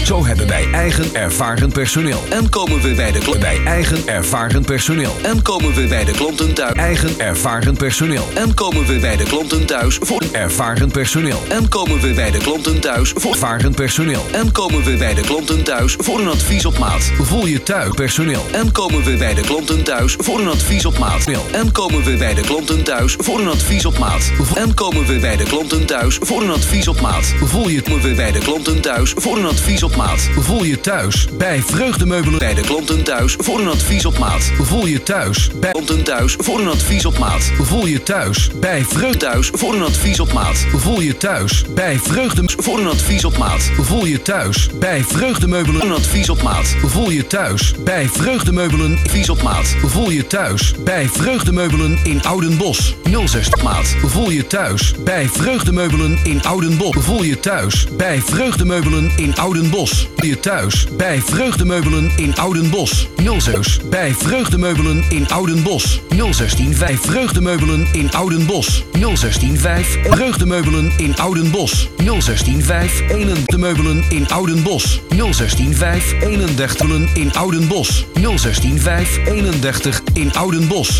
Zo hebben wij eigen ervaren personeel. En komen we bij de eigen ervaren personeel. En komen we bij de klanten thuis. Eigen ervaren personeel. En komen we bij de klanten thuis voor een ervaren personeel. En komen we bij de klanten thuis voor ervaren personeel. En komen we bij de klanten thuis voor een advies op maat. Voel je thuis personeel. En komen we bij de klanten thuis voor een advies op maat. En komen we bij de klanten thuis voor een advies op maat. En komen we bij de klanten thuis voor een advies op maat. Voel je we bij de klanten thuis voor een advies op maat. Voel je thuis bij Vreugdemeubelen. Bij de klanten thuis voor een advies op maat. Voel je thuis bij klanten thuis voor een advies op maat. Voel je thuis bij Vreugde thuis voor een advies op maat. Voel je thuis bij Vreugde voor een advies op maat. Voel je thuis bij Vreugdemeubelen een advies op maat. Voel je thuis bij Vreugdemeubelen advies op maat. Voel je thuis bij Vreugdemeubelen in Oudenbosch 06 maat. Voel je thuis bij Vreugdemeubelen in Oudenbosch. Voel je thuis bij Vreugdemeubelen in Oudenbosch. Voel je thuis bij Vreugdemeubelen in Oudenbosch 06 bij Vreugdemeubelen in Oudenbosch 0165 Vreugdemeubelen in Oudenbosch 0165 Vreugdemeubelen in Oudenbosch 0165 de meubelen in Oudenbosch 0165 31 in Oudenbosch 0165 31 in Oudenbosch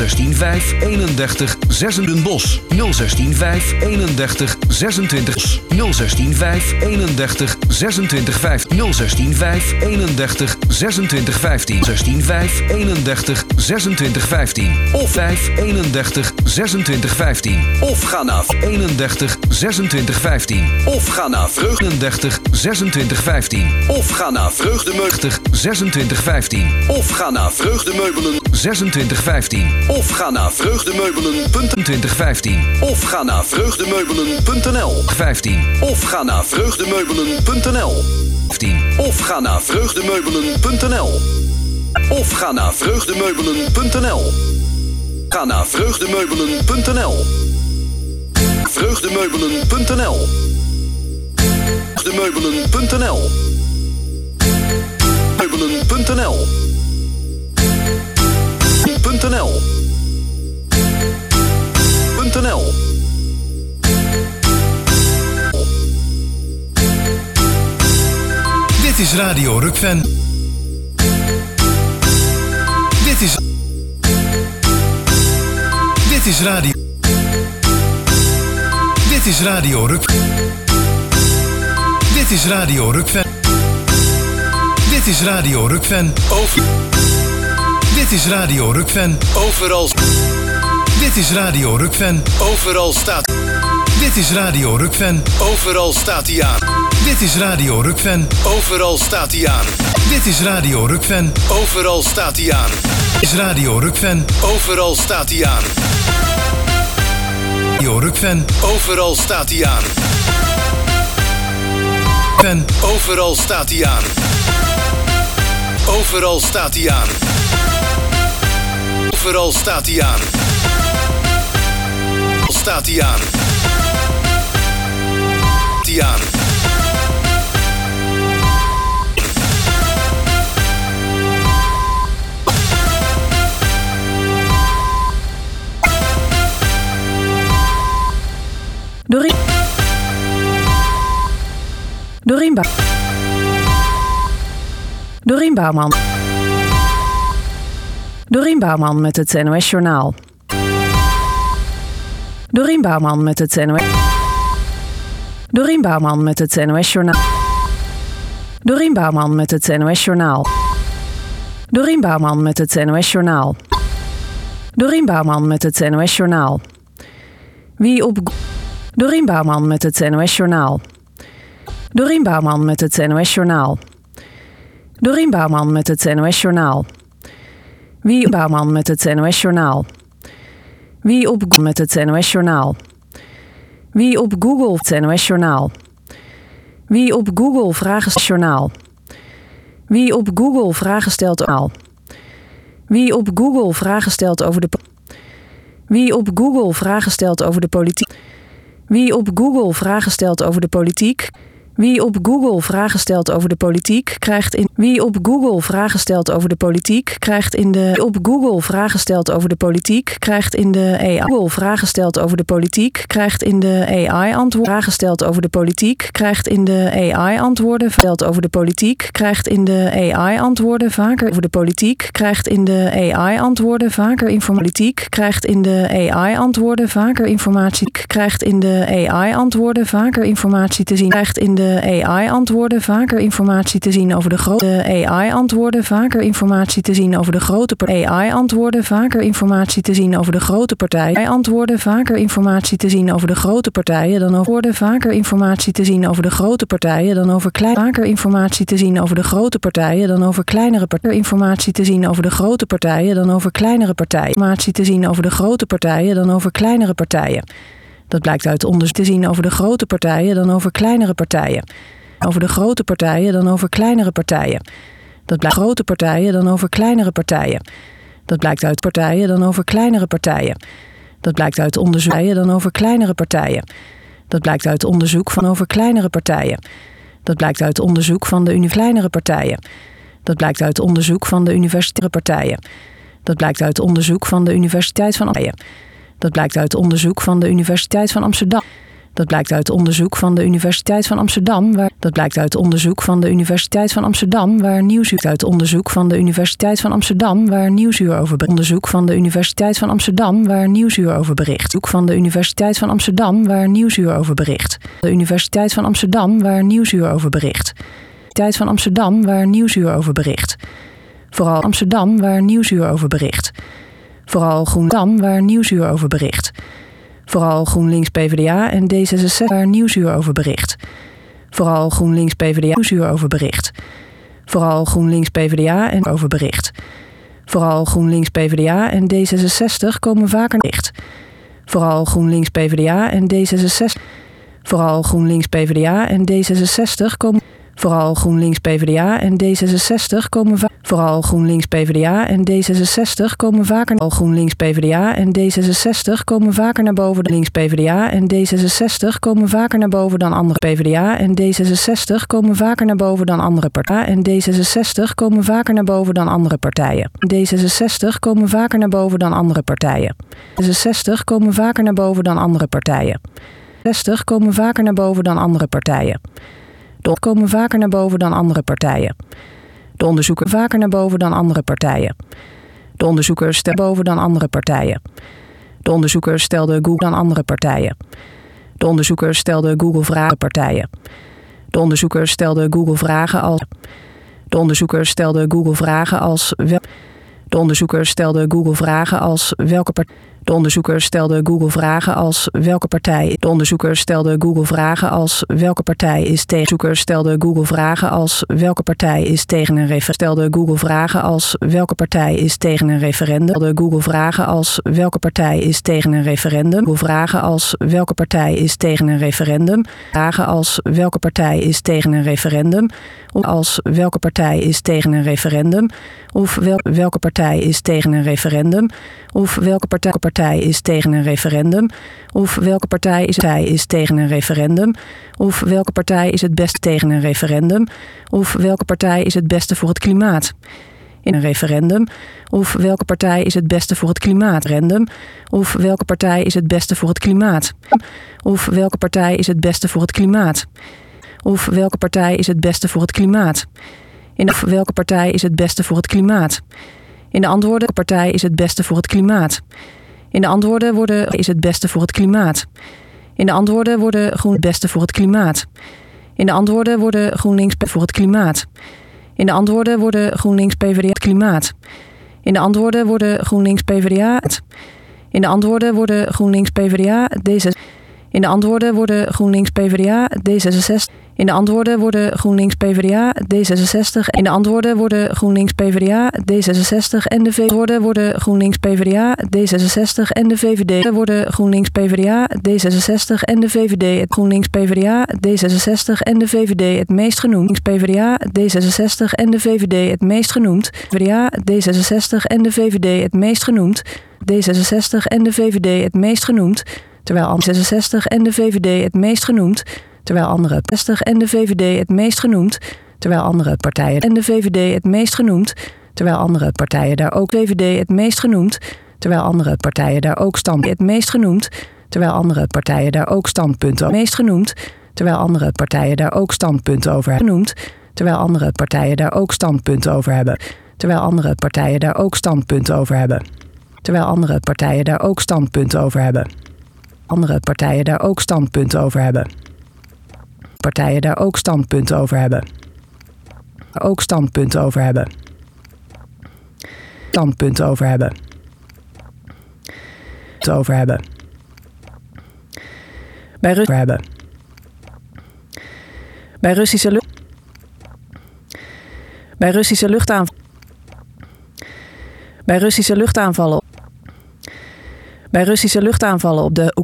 0165 31 Zessendenbosch 0165 31 26 0165 31 26 5 0165 31 26 15 165 31 26 15 of 5 31 26 15 of ga naar 31 26 15 of ga naar Vreugdendertig 26 15 of ga naar Vreugdemeubelen 26 15 of ga naar Vreugdemeubelen 26 15 of ga naar Vreugdemeubelen.2015 of ga naar Vreugdemeubelen.nl 15 of ga naar Vreugdemeubelen.nl 15 of ga naar Vreugdemeubelen.nl of ga naar Vreugdemeubelen.nl. Ga naar Vreugdemeubelen.nl. Vreugdemeubelen.nl. Vreugdemeubelen.nl. Meubelen.nl. .nl. .nl. Dit is Radio Rukven. Dit is Radio. Dit is Radio Rukven. Dit is Radio Rukven. Dit is Radio Rukven. Over. Dit is Radio Rukven. Overal. Dit is Radio Rukven. Overal staat. Dit is Radio Rukven. Overal staat hij aan. Dit is Radio Rukven. Overal staat hij aan. Dit is Radio Rukven. Overal staat hij aan. Dit is Radio Rukven. Overal staat hij aan. Radio Rukven. Overal staat hij aan. Overal staat hij aan. Overal staat hij aan. Overal staat hij aan. Staat hij aan. Die aan. Dorien Bouwman. Dorien Bouwman met het NOS Journaal. Dorien Bouwman met het NOS. Dorien Bouwman met het NOS Journaal. Dorien Bouwman met het NOS Journaal. Dorien Bouwman met het NOS Journaal. Dorien Bouwman met het NOS Journaal. Wie op Dorien Bouwman met het NOS Journaal. Dorien Bouwman met het NOS Journaal. Dorien Bouwman met het NOS Journaal. Wie Bouwman met het NOS Journaal. Wie op met het NOS Journaal. Wie op Google het NOS Journaal. Wie op Google vragen journaal. Wie op Google vragen stelt al. Wie op Google vragen stelt over de Wie op Google vragen stelt over de politiek. Wie op Google vragen stelt over de politiek. Wie op Google vragen stelt over de politiek krijgt in Wie op Google vragen stelt over de politiek krijgt in de Op Google vragen stelt over de politiek krijgt in de AI Google vragen stelt over de politiek krijgt in de AI antwoorden vragen stelt over de politiek krijgt in de AI antwoorden stelt over de politiek krijgt in de AI antwoorden vaker over de politiek krijgt in de AI antwoorden vaker informatie krijgt in de AI antwoorden vaker informatie krijgt in de AI antwoorden vaker informatie te zien krijgt in de AI antwoorden vaker informatie te zien over de grote AI antwoorden vaker informatie te zien over de grote AI antwoorden vaker informatie te zien over de grote partijen AI antwoorden vaker informatie te zien over de grote partijen dan over vaker informatie te zien over de grote partijen dan over vaker informatie te zien over de grote partijen dan over kleinere partijen informatie te zien over de grote partijen dan over kleinere partijen informatie te zien over de grote partijen dan over kleinere partijen. Dat blijkt uit onderzoek te zien over de grote partijen dan over kleinere partijen. Over de grote partijen dan over kleinere partijen. Dat blijkt grote partijen dan over kleinere partijen. Dat blijkt uit partijen dan over kleinere partijen. Dat blijkt uit onderzoek dan over kleinere partijen. Dat blijkt uit onderzoek van over kleinere partijen. Dat blijkt uit onderzoek van de kleinere partijen. Dat blijkt uit onderzoek van de universitaire partijen. Dat blijkt uit onderzoek van de Universiteit van Amsterdam. Dat blijkt uit onderzoek van de Universiteit van Amsterdam. Dat blijkt uit onderzoek van de Universiteit van Amsterdam, dat blijkt uit onderzoek van de Universiteit van Amsterdam, waar Nieuwsuur uit onderzoek van de Universiteit van Amsterdam, waar Nieuwsuur over bericht. Onderzoek van de Universiteit van Amsterdam, waar Nieuwsuur over bericht. Onderzoek van de Universiteit van Amsterdam, waar Nieuwsuur over bericht. De Universiteit van Amsterdam, waar Nieuwsuur over bericht. Universiteit van Amsterdam, waar Nieuwsuur over bericht. Vooral Amsterdam, waar Nieuwsuur over bericht. Vooral Groenland, waar Nieuwsuur over bericht. Vooral GroenLinks PvdA en D66 waar Nieuwsuur over bericht. Vooral GroenLinks PvdA Nieuwsuur over bericht. Vooral GroenLinks PvdA en over bericht. Vooral GroenLinks PvdA en D66 komen vaker bericht. Vooral GroenLinks PvdA en D66. Vooral GroenLinks PvdA en D66 komen. Vooral GroenLinks PvdA en D66 komen vaker. Vooral GroenLinks PvdA en D66 komen vaker. Vooral GroenLinks PvdA en D66 komen vaker naar boven. Links PvdA en D66 komen vaker naar boven dan andere PvdA en D66 komen vaker naar boven dan andere partijen. En D66 komen vaker naar boven dan andere partijen. D66 komen vaker naar boven dan andere partijen. D66 komen vaker naar boven dan andere partijen. 60 komen vaker naar boven dan andere partijen. Komen vaker naar boven dan andere partijen. De onderzoekers vaker naar boven dan andere partijen. De onderzoekers stelden boven dan andere partijen. De onderzoekers stelden Google dan andere partijen. De onderzoekers stelden Google vragen partijen. De onderzoekers stelden Google vragen als. De onderzoekers stelden Google vragen als. De onderzoekers stelden Google vragen als welke partij. De onderzoekers stelden Google vragen als welke partij. De onderzoekers stelden Google vragen als welke partij is tegen. De onderzoekers stelden Google vragen als welke partij is tegen een referendum. Stelden Google vragen als welke partij is tegen een referendum. Stelden Google vragen als welke partij is tegen een referendum. Google vragen als welke partij is tegen een referendum. Vragen als welke partij is tegen een referendum. Of als welke partij is tegen een referendum. Of welke partij is tegen een referendum. Of welke partij is tegen een referendum. Of welke partij is tegen een referendum. Of welke partij is het beste tegen een referendum. Of welke partij is het beste voor het klimaat. In een referendum. Of welke partij is het beste voor het klimaat. Referendum. Of welke partij is het beste voor het klimaat. Of welke partij is het beste voor het klimaat. Of welke partij is het beste voor het klimaat. Of welke partij is het beste voor het klimaat. In de antwoorden partij is het beste voor het klimaat. In de antwoorden worden is het beste voor het klimaat. In de antwoorden worden groen het beste voor het klimaat. In de antwoorden worden GroenLinks voor het klimaat. In de antwoorden worden GroenLinks PvdA het klimaat. In de antwoorden worden GroenLinks PvdA het. In de antwoorden worden GroenLinks PvdA D66. In de antwoorden worden GroenLinks PvdA D66. In de antwoorden worden GroenLinks PvdA D66. In de antwoorden worden GroenLinks PvdA D66 en de VVD worden GroenLinks PvdA D66 en de VVD worden GroenLinks PvdA D66 en de VVD het GroenLinks PvdA D66 en de VVD het meest genoemd. PvdA D66 en de VVD het meest genoemd. PvdA D66 en de VVD het meest genoemd. D66 en de VVD het meest genoemd. Terwijl 66 en de VVD het meest genoemd. terwijl andere 60 en de VVD het meest genoemd, terwijl andere partijen en de VVD het meest genoemd, terwijl andere partijen daar ook VVD het meest genoemd, terwijl andere partijen daar ook stand het meest genoemd, terwijl andere partijen daar ook standpunten over meest genoemd, terwijl andere partijen daar ook standpunten over hebben genoemd, terwijl andere partijen daar ook standpunten over hebben, terwijl andere partijen daar ook standpunten over hebben, terwijl andere partijen daar ook standpunten over hebben, andere partijen daar ook standpunten over hebben, partijen daar ook standpunten over hebben, ook standpunten over hebben, standpunten over hebben, over hebben, bij Rusland hebben, bij Russische lucht, bij Russische luchtaanvallen, bij Russische luchtaanvallen, bij Russische luchtaanvallen op de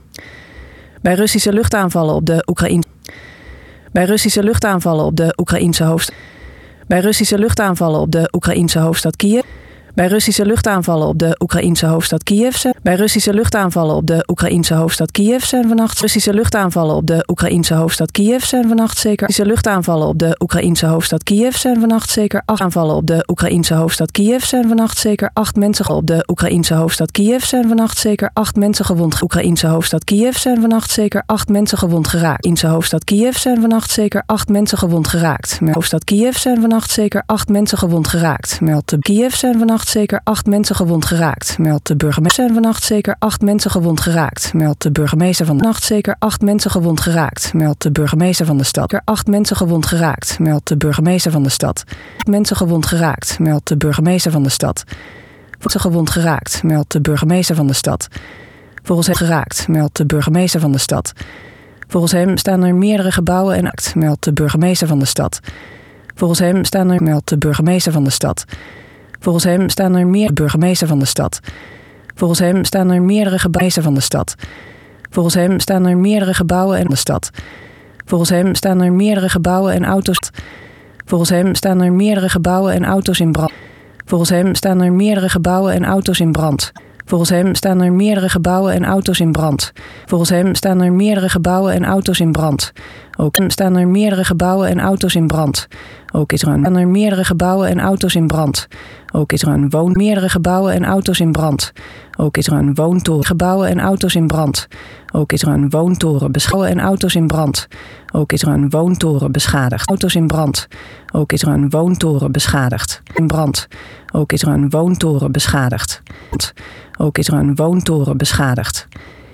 bij Russische luchtaanvallen op de Oekraïne, bij Russische luchtaanvallen op de Oekraïnse hoofdstad, bij Russische luchtaanvallen op de Oekraïnse hoofdstad Kiev, bij Russische luchtaanvallen op de Oekraïnse hoofdstad Kiev, bij Russische luchtaanvallen op de Oekraïnse hoofdstad Kiev zijn vannacht Russische luchtaanvallen op de Oekraïnse hoofdstad Kiev zijn vannacht zeker Russische luchtaanvallen op de Oekraïnse hoofdstad Kiev zijn vannacht zeker 8 aanvallen op de Oekraïnse hoofdstad Kiev zijn vannacht zeker 8 mensen op de Oekraïnse hoofdstad Kiev zijn vannacht zeker 8 mensen gewond Oekraïnse hoofdstad Kiev zijn vannacht zeker 8 mensen gewond geraakt Oekraïnse hoofdstad Kiev zijn vannacht zeker 8 mensen gewond geraakt hoofdstad Kiev zijn vannacht zeker 8 mensen gewond geraakt meldt de Kiev zijn vannacht zeker 8 mensen gewond geraakt. Meldt de burgemeester zijn vannacht zeker 8 mensen gewond geraakt. Meldt de burgemeester van de nacht zeker 8 mensen gewond geraakt. Meldt de burgemeester van de stad. 8 mensen gewond geraakt. Meldt de burgemeester van de stad. Mensen gewond geraakt. Meldt de burgemeester van de stad. Mensen gewond geraakt. Meldt de burgemeester van de stad. Volgens hem geraakt. Meldt de burgemeester van de stad. Volgens hem staan er meerdere gebouwen en act. Meldt de burgemeester van de stad. Volgens hem staan er meldt de burgemeester van de stad. Volgens hem staan er meer burgemeester van de stad. Volgens hem staan er meerdere gebouwen van de stad. Volgens hem staan er meerdere gebouwen en de stad. Volgens hem staan er meerdere gebouwen en auto's. Volgens hem staan er meerdere gebouwen en auto's in brand. Volgens hem staan er meerdere gebouwen en auto's in brand. Volgens hem staan er meerdere gebouwen en auto's in brand. Volgens hem staan er meerdere gebouwen en auto's in brand. Ook staan er meerdere gebouwen en auto's in brand. Ook is er meerdere gebouwen en auto's in brand. Ook is er meerdere gebouwen en auto's in brand. Ook is er een woontoren gebouwen en auto's in brand. Ook is er een woontoren beschouwen en auto's in brand. Ook is er een woontoren beschadigd. Auto's in brand. Ook is er een woontoren beschadigd. In brand. Ook is er een woontoren beschadigd. Ook is er een woontoren beschadigd.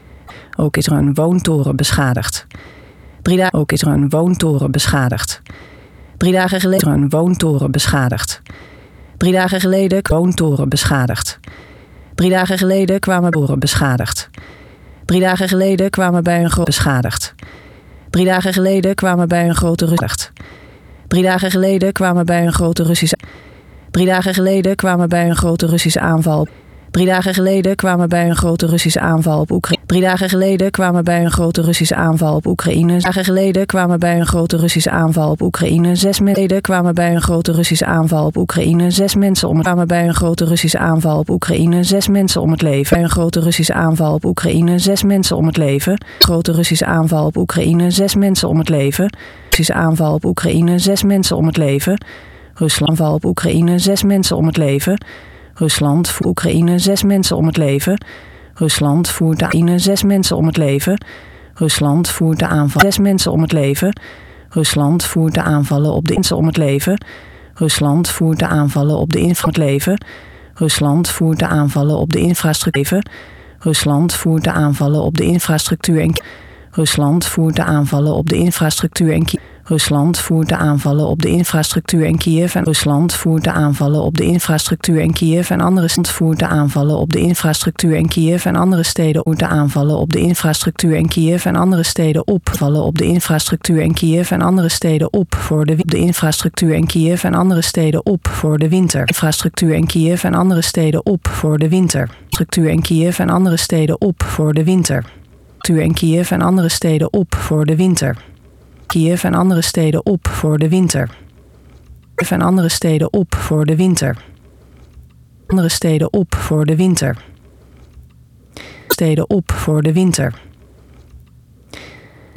Ook is er een woontoren beschadigd. 3 dagen. Ook is er een woontoren beschadigd. 3 dagen geleden een woontoren beschadigd. 3 dagen geleden woontoren beschadigd. 3 dagen geleden kwamen toren beschadigd. 3 dagen geleden kwamen bij een grote beschadigd. 3 dagen geleden kwamen bij een grote Russische. 3 dagen geleden kwamen bij een grote Russische. 3 dagen geleden kwamen bij een grote Russische aanval. 3 dagen geleden kwamen bij een grote Russische aanval op Oekraïne. 3 dagen geleden kwamen bij een grote Russische aanval op Oekraïne. 6 dagen geleden kwamen bij een grote Russische aanval op Oekraïne. 6 mensen kwamen bij een grote Russische aanval op Oekraïne. 6 mensen kwamen bij een grote Russische aanval op Oekraïne. 6 mensen om het leven. Bij een grote Russische aanval op Oekraïne. 6 mensen om het leven. Grote Russische aanval op Oekraïne. 6 mensen om het leven. Russische aanval op Oekraïne. 6 mensen om het leven. Rusland aanval op Oekraïne. 6 mensen om het leven. Rusland voor Oekraïne 6 mensen om het leven. Rusland voert de Oekraïne 6 mensen om het leven. Rusland voert de aanval 6 mensen om het leven. Rusland voert de aanvallen op de mensen om het leven. Rusland voert de aanvallen op de infrastructuur. Rusland voert de aanvallen op de infrastructuur. Rusland voert de aanvallen op de infrastructuur en Rusland voert de aanvallen op de infrastructuur en Rusland voert de aanvallen op de infrastructuur in Kiev en Rusland voert de aanvallen op de infrastructuur in Kiev en andere steden voert de aanvallen op de infrastructuur in Kiev en andere steden voert de aanvallen op de infrastructuur in Kiev en andere steden opvallen op de infrastructuur in Kiev en andere steden op voor de infrastructuur in Kiev en andere steden op voor de winter. Infrastructuur in Kiev en andere steden op voor de winter. Structuur in Kiev en andere steden op voor de winter. Structuur in Kiev en andere steden op voor de winter. Kiev en andere steden op voor de winter. Kiev en andere steden op voor de winter. Andere steden op voor de winter. Steden op voor de winter.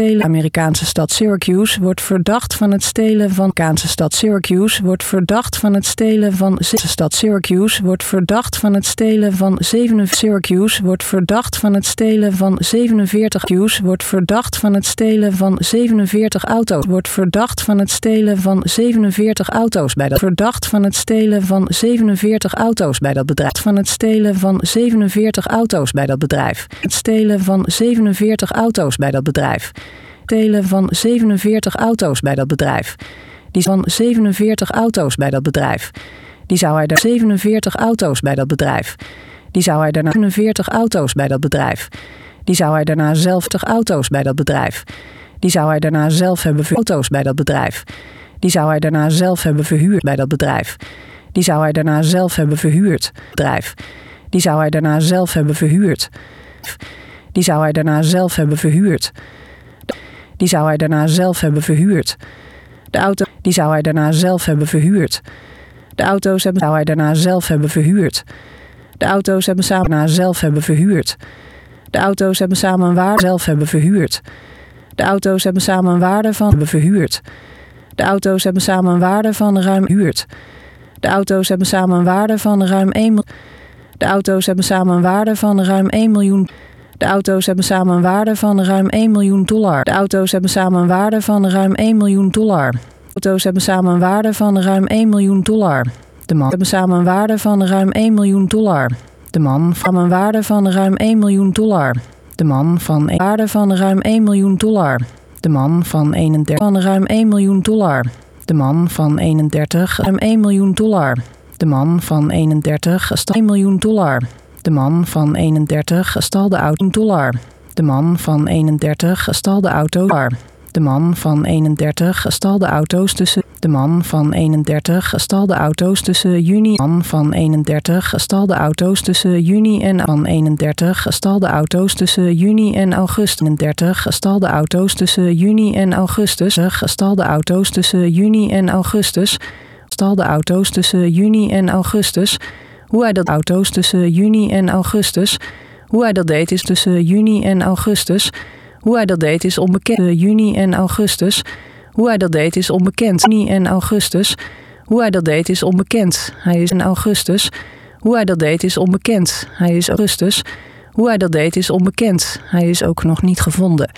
stelen. De Amerikaanse stad Syracuse wordt verdacht van het stelen stelen van Amerikaanse stad Syracuse wordt verdacht van het stelen van stad Syracuse wordt verdacht van het stelen van 47 Syracuse wordt verdacht van het stelen van 47 Syracuse wordt verdacht van het stelen van 47 auto's wordt verdacht van het stelen van 47 auto's bij dat verdacht van het stelen van 47 auto's bij dat bedrijf van het stelen van 47 auto's bij dat bedrijf het stelen van 47 auto's bij dat bedrijf stelen van 47 auto's bij dat bedrijf die van 47 auto's bij dat bedrijf die zou hij daar 47 auto's bij dat bedrijf die zou hij daarna 47 auto's bij dat bedrijf die zou hij daarna zelf 40 auto's bij dat bedrijf die zou hij daarna zelf hebben auto's bij dat bedrijf die zou hij daarna zelf hebben verhuurd bij dat bedrijf die zou hij daarna zelf hebben verhuurd bedrijf die zou hij daarna zelf hebben verhuurd die zou hij daarna zelf hebben verhuurd die zou hij daarna zelf hebben verhuurd de auto die zou hij daarna zelf hebben verhuurd de auto's hebben zou hij daarna zelf hebben verhuurd de auto's hebben samen daarna zelf hebben verhuurd de auto's hebben samen een waarde zelf hebben verhuurd de auto's hebben samen een waarde van hebben verhuurd de auto's hebben samen een waarde van ruim huurd de auto's hebben samen een waarde van ruim 1 miljoen de auto's hebben samen een waarde van ruim 1 miljoen de auto's hebben samen een waarde van ruim 1 miljoen dollar. De auto's hebben samen een waarde van ruim 1 miljoen dollar. De auto's hebben samen een waarde van ruim 1 miljoen dollar. De man hebben samen een waarde van ruim 1 miljoen dollar. De man van een waarde van ruim 1 miljoen dollar. De man van een waarde van ruim 1 miljoen dollar. De man van 31 van ruim 1 miljoen dollar. De man van 31 ruim 1 miljoen dollar. De man van 31 1 miljoen dollar. De man van 31 stal de auto $1. De man van 31 stal de auto $1. De man van 31 stal de auto's tussen. De man van 31 stal de auto's tussen juni. De man van 31 stal de auto's tussen juni en van 31 stal de auto's tussen juni en augustus. 31 stal de auto's tussen juni en augustus. Stal de auto's tussen juni en augustus. Stal de auto's tussen juni en augustus. Hoe hij dat auto's tussen juni en augustus. Hoe hij dat deed is tussen juni en augustus. Hoe hij dat deed is onbekend. Juni en augustus. Hoe hij dat deed is onbekend. Juni en augustus. Hoe hij dat deed is onbekend. Hij is in augustus. Hoe hij dat deed is onbekend. Hij is augustus. Hoe hij dat deed is onbekend. Hij is ook nog niet gevonden.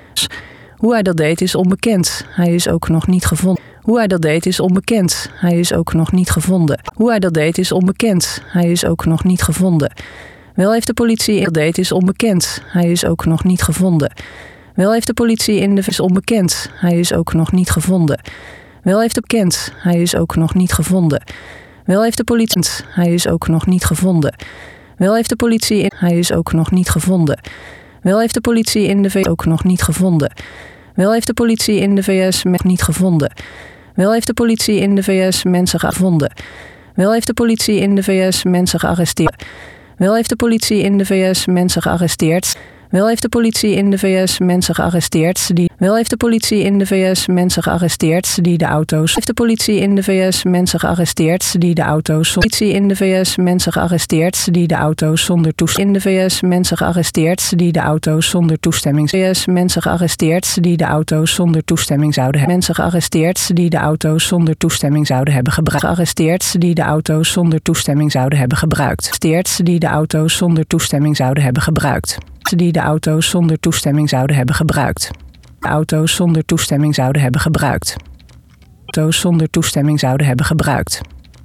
Hoe hij dat deed is onbekend. Hij is ook nog niet gevonden. Hoe hij dat deed is onbekend. Hij is ook nog niet gevonden. Hoe hij dat deed is onbekend. Hij is ook nog niet gevonden. Wel heeft de politie dat deed is onbekend. Hij is ook nog niet gevonden. Wel heeft de politie in de is onbekend. Hij is ook nog niet gevonden. Wel heeft de bekend. Hij is ook nog niet gevonden. Wel heeft de politie. Hij is ook nog niet gevonden. Wel heeft de politie in. Hij is ook nog niet gevonden. Wel heeft de politie in de VS ook nog niet gevonden. Wel heeft de politie in de VS niet gevonden. Wel heeft de politie in de VS mensen gevonden. Wel heeft de politie in de VS mensen gearresteerd. Wel heeft de politie in de VS mensen gearresteerd. Wel heeft de politie in de VS mensen gearresteerd die. Wel heeft de politie in de VS mensen gearresteerd die de auto's. Heeft de politie in de VS mensen gearresteerd die de auto's. Politie in de VS mensen gearresteerd die de auto's zonder toestemming. In de VS mensen gearresteerd die de auto's zonder toestemming. VS mensen gearresteerd die de auto's zonder toestemming zouden hebben. Mensen gearresteerd die de auto's zonder toestemming zouden hebben gebruikt. Gearresteerd die de auto's zonder toestemming zouden hebben gebruikt. Gearresteerd die de auto's zonder toestemming zouden hebben gebruikt. Die de auto's zonder toestemming zouden hebben gebruikt. De auto's zonder toestemming zouden hebben gebruikt. Auto's zonder toestemming zouden hebben gebruikt.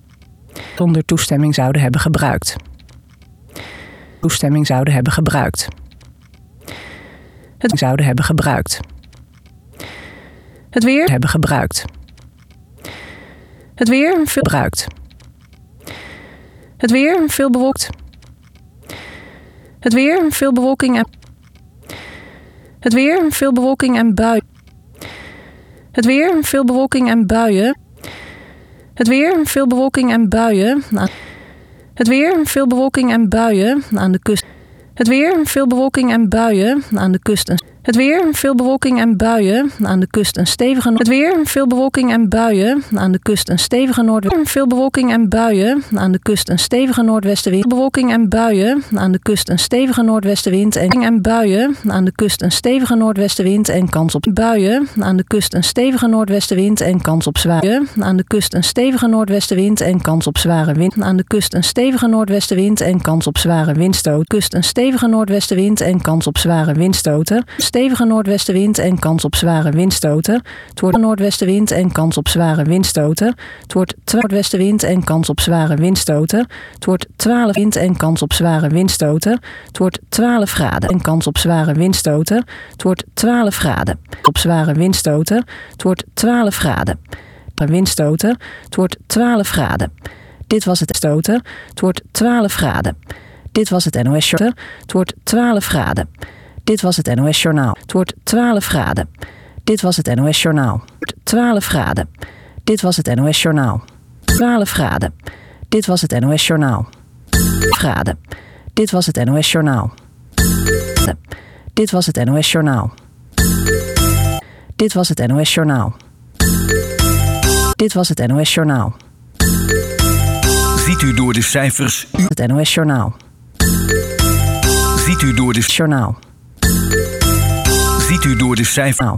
Zonder toestemming zouden hebben gebruikt. Toestemming zouden hebben gebruikt. Het zouden hebben gebruikt. Het weer hebben gebruikt. Het weer veel gebruikt. Het weer veel bewolkt. Het weer, veel bewolking en. Het weer, veel bewolking en buien. Het weer, veel bewolking en buien. Het weer, veel bewolking en buien. Het weer, veel bewolking en buien aan de kust. Het weer, veel bewolking en buien aan de kust. Het weer, veel bewolking en buien. Aan de kust een stevige... Het weer, veel bewolking en buien. Aan de kust een stevige noordwestenwind. Veel bewolking en buien. Aan de kust een stevige noordwestenwind. Bewolking en buien. Aan de kust een stevige noordwestenwind. En buien. Aan de kust een stevige noordwestenwind en kans op buien. Aan de kust een stevige noordwestenwind en kans op zware. Aan de kust een stevige noordwestenwind en kans op zware wind. Aan de kust een stevige noordwestenwind en kans op zware windstoten. Kust een stevige noordwestenwind en kans op zware windstoten. Stevige noordwestenwind en kans op zware windstoten. Het wordt een noordwestenwind en kans op zware windstoten. Het wordt noordwestenwind en kans op zware windstoten. Het wordt 12 wind en kans op zware windstoten. Het wordt 12 graden en kans op zware windstoten. Het wordt 12 graden op zware windstoten. Het wordt 12 graden. Windstoten. Het wordt 12 graden. Dit was het stoten. Het wordt 12 graden. Dit was het NOS Journaal. Het wordt 12 graden. Dit was het NOS Journaal. Het wordt 12 graden. Dit was het NOS Journaal. 12 graden. Dit was het NOS Journaal. 12 graden. Dit was het NOS Journaal. Graden. Dit was het NOS Journaal. Dit was het NOS Journaal. Dit was het NOS Journaal. Dit was het NOS Journaal. Ziet u door de cijfers... Het NOS Journaal. Ziet u door de... Journaal. Ziet u door de cijfers...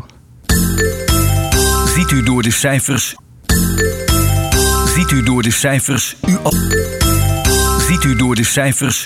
Ziet u door de cijfers... Ziet u door de cijfers... Ziet u door de cijfers...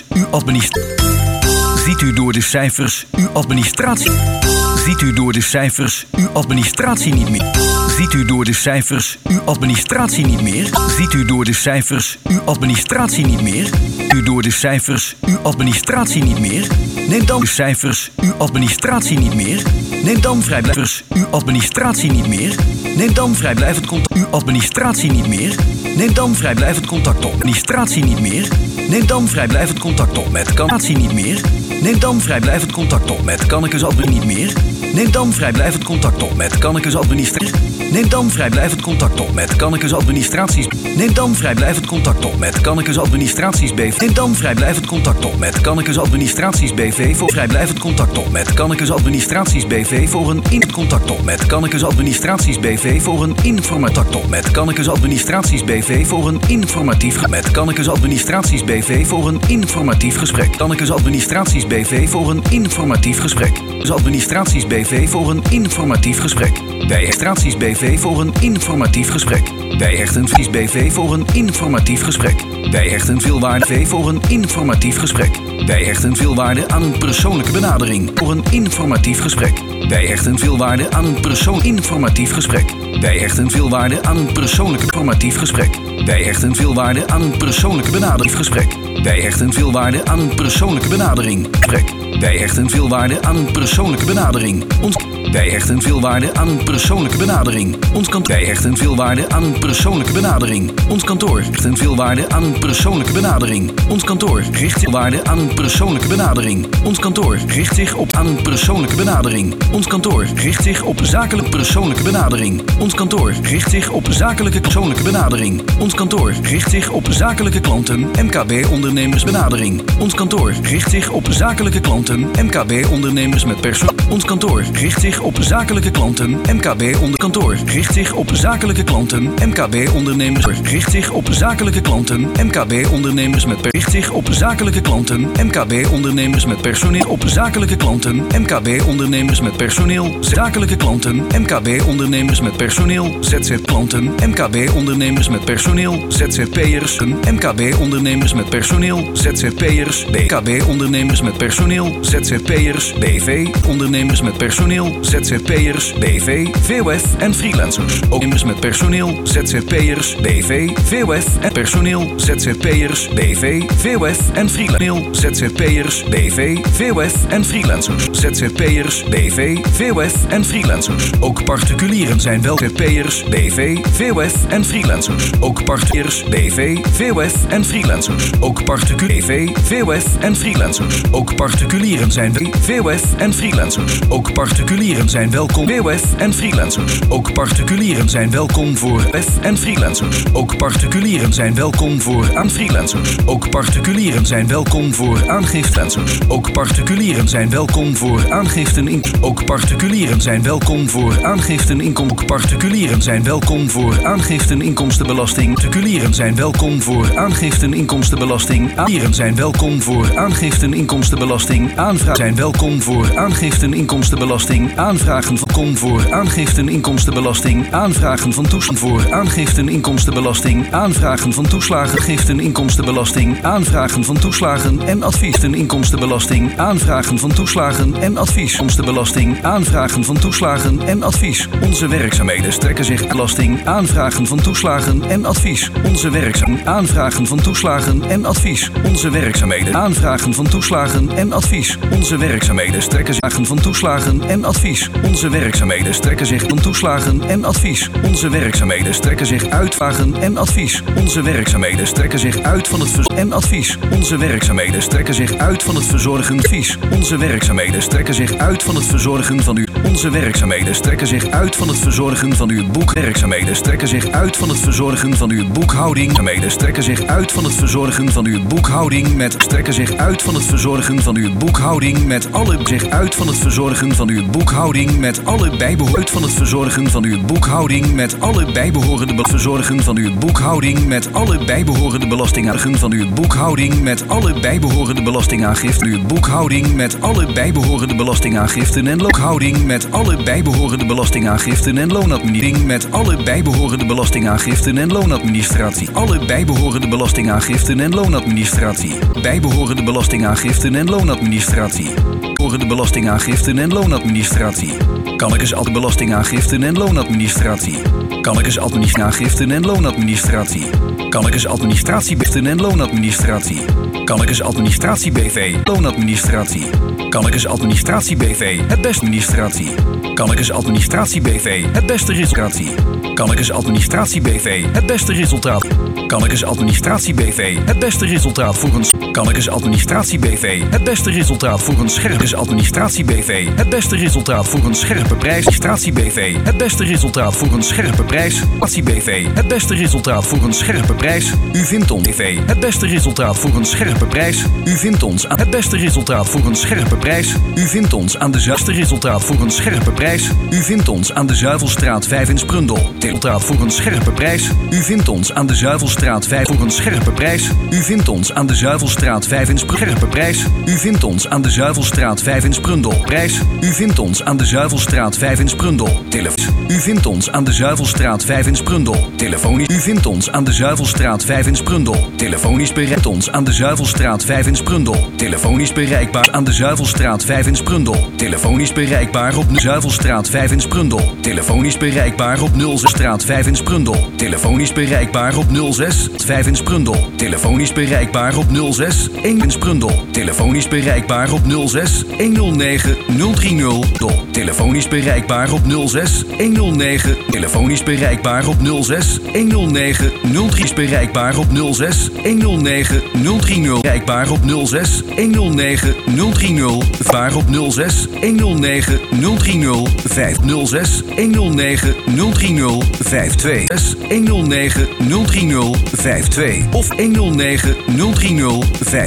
Ziet u door de cijfers... Uw administratie... Ziet u door de cijfers... Uw administratie niet meer... Ziet u door de cijfers... Uw administratie niet meer... Ziet u door de cijfers... Uw administratie niet meer... U door de cijfers... Uw administratie niet meer... Neem dan de cijfers... Uw administratie niet meer... Neem dan vrijblijvers... Uw administratie niet meer... Neem dan vrijblijvend contact... Uw administratie niet meer... Neem dan vrijblijvend contact op... Administratie niet meer... Neem dan vrijblijvend contact op met Kannekes niet meer... Neem dan vrijblijvend contact op met Kannekes niet meer... Neem dan vrijblijvend contact op met Kannekes administratie... Neem dan vrijblijvend contact op met Kannekes administraties... Neem dan vrijblijvend contact op met Kannekes administraties BV... Neem dan vrijblijvend contact op met Kannekes administraties BV... Voor vrijblijvend contact op met Kannekes administraties BV... Voor een contact op met Kannekes administraties BV... Voor een informatact op met Kannekes administraties BV... Voor een informatief met Kannekes administraties BV... Voor een informatief gesprek. Kannekes administraties BV voor een informatief gesprek. Administraties BV voor een informatief gesprek. Bij Extraties BV voor een informatief gesprek. Bij Echtenvries BV voor een informatief gesprek. Bij Echtenveelwaarde BV voor een informatief gesprek. Bij Echtenveelwaarde aan een persoonlijke benadering. Voor een informatief gesprek. Bij Echtenveelwaarde aan een persoon informatief gesprek. Bij Echtenveelwaarde aan een persoonlijke informatief gesprek. Bij Echtenveelwaarde aan een persoonlijke benadering gesprek. Bij Echtenveelwaarde aan een persoonlijke benadering gesprek. Bij Echtenveelwaarde aan een persoonlijke benadering. Bij Echtenveelwaarde aan een persoonlijke benadering. Ons kantoor. Bij Echtenveelwaarde aan een persoonlijke benadering. Ons kantoor. Echtenveelwaarde aan een persoonlijke benadering. Ons kantoor richt zich waarde aan een persoonlijke benadering. Ons kantoor richt zich op aan een persoonlijke benadering. Ons kantoor richt zich op zakelijke persoonlijke benadering. Ons kantoor richt zich op zakelijke persoonlijke benadering. Ons kantoor richt zich op zakelijke klanten, MKB-ondernemersbenadering. Ons kantoor richt zich op zakelijke klanten, MKB-ondernemers met persoon. Ons kantoor richt zich op zakelijke klanten, MKB-onderkantoor richt zich op zakelijke klanten, MKB-ondernemers richt zich op zakelijke klanten, MKB-ondernemers met richt zich op zakelijke klanten, MKB-ondernemers met personeel op zakelijke klanten, MKB-ondernemers met personeel, zakelijke klanten, MKB-ondernemers met personeel, ZZ-klanten, MKB-ondernemers met personeel, ZZP'ers, MKB-ondernemers met personeel, ZZP'ers, BKB-ondernemers met personeel, ZZP'ers, BV-ondernemers met personeel, ZZP'ers, BV, VOF en freelancers. Ondernemers met personeel, ZZP'ers, BV, VOF en personeel, ZZP'ers, BV, VOF en freelancers, ZZP'ers, BV, VOF en freelancers, ZZP'ers, BV, VOF en freelancers. Ook particulieren zijn wel ZZP'ers, BV, VOF en freelancers. Ook particuliers, BV, VOF en freelancers. Ook particulier BV, VOF en freelancers. Ook particulieren zijn VOF en freelancers. Ook particulieren zijn welkom. WOF en freelancers. Ook particulieren zijn welkom voor F en freelancers. Ook particulieren zijn welkom voor aan freelancers. Ook particulieren zijn welkom voor aangiftencers. Ook particulieren zijn welkom voor aangiften in. Ook particulieren zijn welkom voor aangiften inkom. Ook particulieren zijn welkom voor aangiften inkomstenbelasting. Particulieren zijn welkom voor aangiften inkomstenbelasting. Particulieren zijn welkom voor aangiften inkomstenbelasting. Aanvragen zijn welkom voor aangiften inkomstenbelasting. Aanvragen van voor aangiften inkomstenbelasting. Aanvragen van toeslag voor aangiften inkomstenbelasting. Aanvragen van toeslagen giften inkomstenbelasting. Aanvragen van toeslagen en adviesten inkomstenbelasting. Aanvragen van toeslagen en advies inkomstenbelasting. Aanvragen van toeslagen en advies. Onze werkzaamheden strekken zich belasting. Aanvragen van toeslagen en advies. Onze werkzaamheden. Aanvragen van toeslagen en advies. Onze werkzaamheden. Aanvragen van toeslagen en advies. Onze werkzaamheden strekken zich van toeslagen en advies. Onze werkzaamheden strekken zich van toeslagen en advies. Onze werkzaamheden strekken zich uit vragen en advies. Onze werkzaamheden strekken zich uit van het en advies. Onze werkzaamheden strekken zich uit van het verzorgen advies. Onze werkzaamheden strekken zich uit van het verzorgen van u. Onze werkzaamheden strekken zich uit van het verzorgen van uw boek. Werkzaamheden strekken zich uit van het verzorgen van uw boekhouding. Werkzaamheden strekken zich uit van het verzorgen van uw boekhouding met strekken zich uit van het verzorgen van uw boekhouding met alle zich uit van het verzorgen van uw boekhouding met alle bijbehorende van het verzorgen van uw boekhouding met alle bijbehorende verzorgen van uw boekhouding met alle bijbehorende belastingaangiften van uw boekhouding met alle bijbehorende belastingaangiften uw boekhouding met alle bijbehorende belastingaangiften en loonhouding met alle bijbehorende belastingaangiften en loonadministratie met alle bijbehorende belastingaangiften en loonadministratie alle bijbehorende belastingaangiften en loonadministratie bijbehorende belastingaangiften en loonadministratie bijbehorende belastingaangiften en loonadministratie kan ik eens al de belastingaangiften en loonadministratie kan ik eens administratie en loonadministratie kan ik eens administratiebesten en loonadministratie kan ik eens administratie BV loonadministratie kan ik eens administratie BV het beste administratie kan ik eens administratie BV het beste resultatie kan ik eens administratie BV het beste resultaat kan ik eens administratie BV het beste resultaat voor een kan ik eens administratie BV het beste resultaat voor een scherpe administratie BV het beste resultaat voor een scherpe prijs administratie BV het beste resultaat voor een scherpe prijs administratie BV het beste resultaat voor een scherpe prijs u vindt ons BV het beste resultaat voor een scherpe prijs u vindt ons aan het beste resultaat voor een scherpe prijs u vindt ons aan de beste resultaat voor een scherpe prijs u vindt ons aan de Zuivelstraat 5 in Sprundel resultaat voor een scherpe prijs u vindt ons aan de Zuivelstraat 5 voor een scherpe prijs u vindt ons aan de Zuivelstraat 5 in scherpe prijs u vindt ons aan de Zuivelstraat 5 in Sprundel prijs u vindt ons aan de Zuivelstraat 5 in Sprundel telefoon u vindt ons aan de Zuivelstraat 5 in Sprundel telefonisch u vindt ons aan de Zuivelstraat 5 in Sprundel telefonisch bereikt ons aan de Zuivelstraat 5 in Sprundel telefonisch bereikbaar aan de Zuivelstraat 5 in Sprundel telefonisch bereikbaar op de Zuivelstraat 5 in Sprundel telefonisch bereikbaar op 06 straat 5 in Sprundel telefonisch bereikbaar op 06 5 in Sprundel telefonisch bereikbaar op 06 1 in Sprundel telefonisch bereikbaar op 06 109 030 telefonisch bereikbaar op 06 109 telefonisch bereikbaar op 06 109 03 bereikbaar op 06 109 030 bereikbaar op 06 109 030 vaar op 06 109 030 506 109 030 52 109 030 52 of 109 030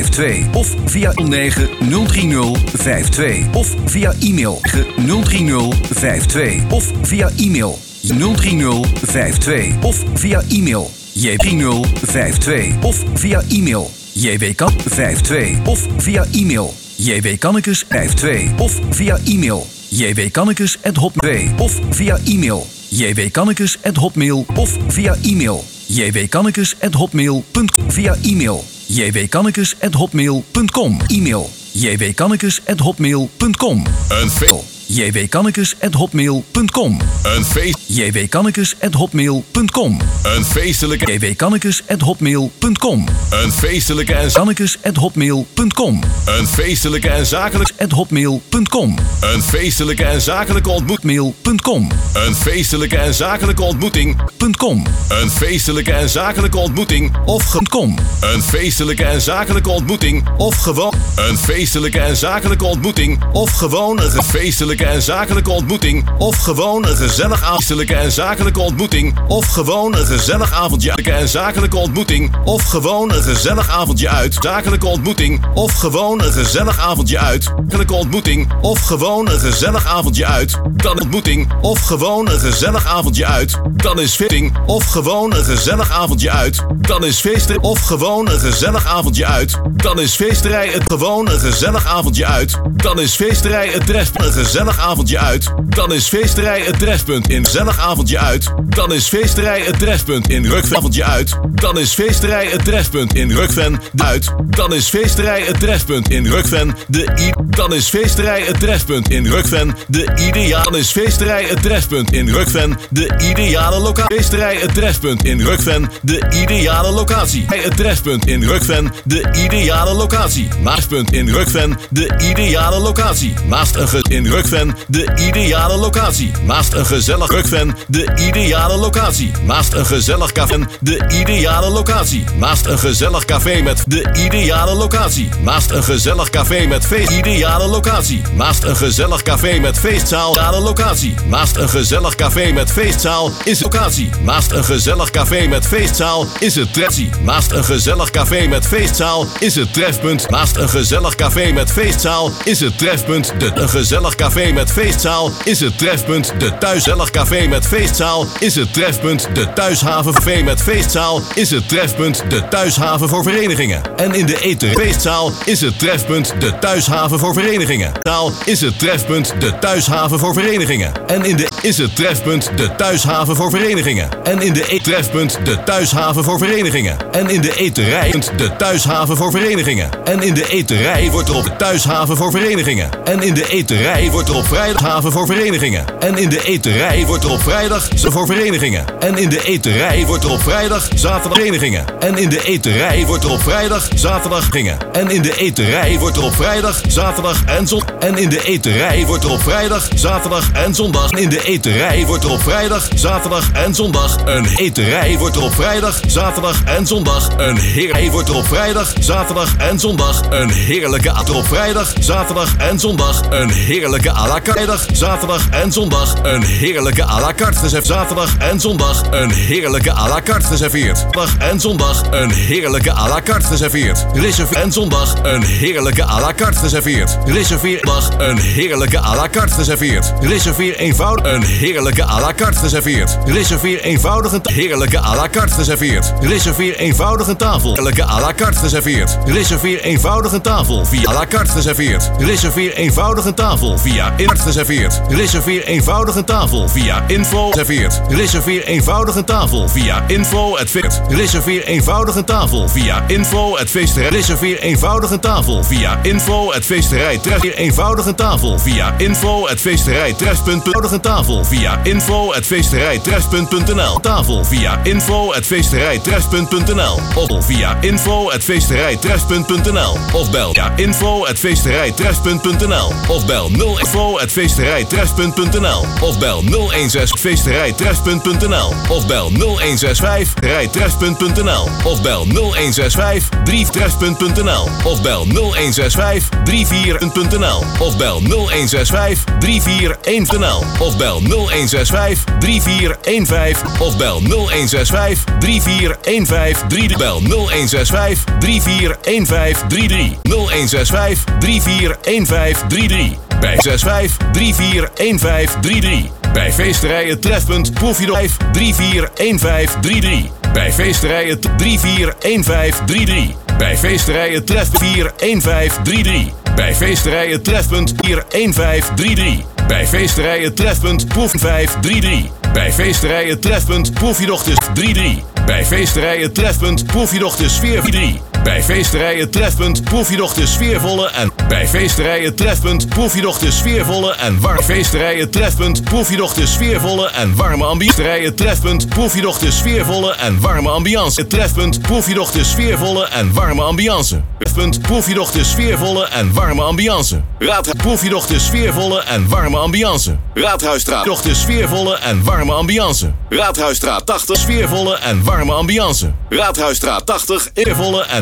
52 of via 9 030 52 of via e-mail 030 52 of via e-mail 030 52 of via e-mail j3052 of via e-mail jwkan 52 of via e-mail jwkannekes 52 of via e-mail jwkannekes@hotmail of via e-mail jwkannekes@hotmail of via e-mail jwkannekes@hotmail.com via e-mail jwkannekes@hotmail.com e-mail jwkannekes@hotmail.com een fail jwkannekes@hotmail.com een feest jwkannekes@hotmail.com een feestelijke jwkannekes@hotmail.com een feestelijke en kannekes@hotmail.com een feestelijke en zakelijk @hotmail.com een feestelijke en zakelijke ontmoetmail.com een feestelijke en zakelijke ontmoeting.com een feestelijke en zakelijke ontmoeting of .com een feestelijke en zakelijke ontmoeting of gewoon een feestelijke en zakelijke ontmoeting of gewoon een feestelijke en zakelijke ontmoeting of gewoon een gezellig avondje en zakelijke ontmoeting of gewoon een gezellig avondje en zakelijke ontmoeting of gewoon een gezellig avondje uit zakelijke ontmoeting of gewoon een gezellig avondje uit zakelijke ontmoeting of gewoon een gezellig avondje uit dan ontmoeting of gewoon een gezellig avondje uit dan is fitting of gewoon een gezellig avondje uit dan is feesterij of gewoon een gezellig avondje uit dan is feesterij het gewoon een gezellig avondje uit dan is feesterij het trefpunt een gezellig avondje uit dan is feesterij het trefpunt in gezellig avondje uit dan is feesterij het trefpunt in Rukven avondje uit dan is feesterij het trefpunt in Rukven uit dan is feesterij het trefpunt in Rukven dan is feesterij het trefpunt in Rukven de ideaal dan is feesterij het trefpunt in Rukven de ideale locatie feesterij het trefpunt in Rukven de ideale locatie het trefpunt in Rukven de ideale locatie Maaspunt in Rukven de ideale locatie naast een in Rukven de ideale locatie naast een gezellig Rukven de ideale locatie naast een gezellig café de ideale locatie naast een gezellig café met de ideale locatie naast een gezellig café met feest ideale locatie naast een gezellig café met feestzaal ideale locatie naast een gezellig café met feestzaal is locatie naast een gezellig café met feestzaal is het trefsie naast een gezellig café met feestzaal is het trefpunt naast een gezellig café met feestzaal is het trefpunt een gezellig café met feestzaal is het trefpunt de thuiszellig café met feestzaal is het trefpunt de thuishaven café met feestzaal is het trefpunt de thuishaven voor verenigingen en in de eter feestzaal is het trefpunt de thuishaven voor verenigingen taal is het trefpunt de thuishaven voor verenigingen en in de is het trefpunt de thuishaven voor verenigingen en in de trefpunt de thuishaven voor verenigingen en in de eterij de thuishaven voor verenigingen en in de eterij wordt er op de thuishaven voor verenigingen en in de eterij wordt er op vrijdag haven voor verenigingen en in de eterij wordt er op vrijdag voor verenigingen en in de eterij wordt er op vrijdag zaterdag verenigingen en in de eterij wordt er op vrijdag zaterdag gingen en in de eterij wordt er op vrijdag zaterdag en zondag en in de eterij wordt er op vrijdag zaterdag en zondag in de eterij wordt er op vrijdag zaterdag en zondag een eterij wordt er op vrijdag zaterdag en zondag een heerij wordt er op vrijdag zaterdag en zondag een heerlijke at op vrijdag zaterdag en zondag een heerlijke à la carte zaterdag en zondag een heerlijke à la carte geserveerd zaterdag en zondag een heerlijke à la carte geserveerd zaterdag en zondag een heerlijke à la carte geserveerd reserveer en zondag een heerlijke à la carte geserveerd reserveer dag een heerlijke à la carte geserveerd reserveer eenvoudig een heerlijke à la carte geserveerd reserveer eenvoudig een heerlijke à la carte geserveerd reserveer eenvoudig een tafel heerlijke à la carte geserveerd reserveer eenvoudig een tafel via à la carte geserveerd reserveer eenvoudig een tafel via info geserveerd reserveer eenvoudig een tafel via info geserveerd reserveer eenvoudig een tafel via info het feest reserveer eenvoudig een tafel via info het feesterij reserveer eenvoudig een tafel via info het feesterij tref eenvoudig een tafel via info het feesterij trefpunt eenvoudig een tafel via info het feesterij trefpunt.nl tafel via info het feesterij trefpunt.nl of via info het feesterij trefpunt.nl of bel ja info het feesterij trefpunt.nl of bel 0 info het feesterij trefpunt.nl of bel 016 feesterij trefpunt.nl of bel 0165 rijtrefpunt.nl of bel 0165 3 trefpunt.nl of bel 0165 34.nl of bel 0165 3415.nl of bel 0165 3415 of bel 0165 341533 bel 0165 341533 0165 341533 bij 65 341533 bij feesterijen trefpunt Proefje 341533 bij feesterijen 341533 bij feesterijen trefpunt 41533 bij feesterijen trefpunt 41533 bij feesterijen trefpunt Proef 533 bij feesterijen trefpunt Proefjedochters 33 bij feesterijen trefpunt Proefjedochters 443 bij feesterijen trefpunt Proefjedochters sfeervolle en bij feesterijen trefpunt Proefjedochters sfeervolle en warme feesterijen trefpunt Proefjedochters sfeervolle en warme ambiance trefpunt Proefjedochters sfeervolle en warme ambiance trefpunt Proefjedochters sfeervolle en warme ambiance trefpunt Proefjedochters sfeervolle en warme ambiance Raad Proefjedochters sfeervolle en warme ambiance Raadhuisstraat dochters sfeervolle en warme ambiance Raadhuisstraat 80 sfeervolle en warme ambiance Raadhuisstraat 80 eervolle en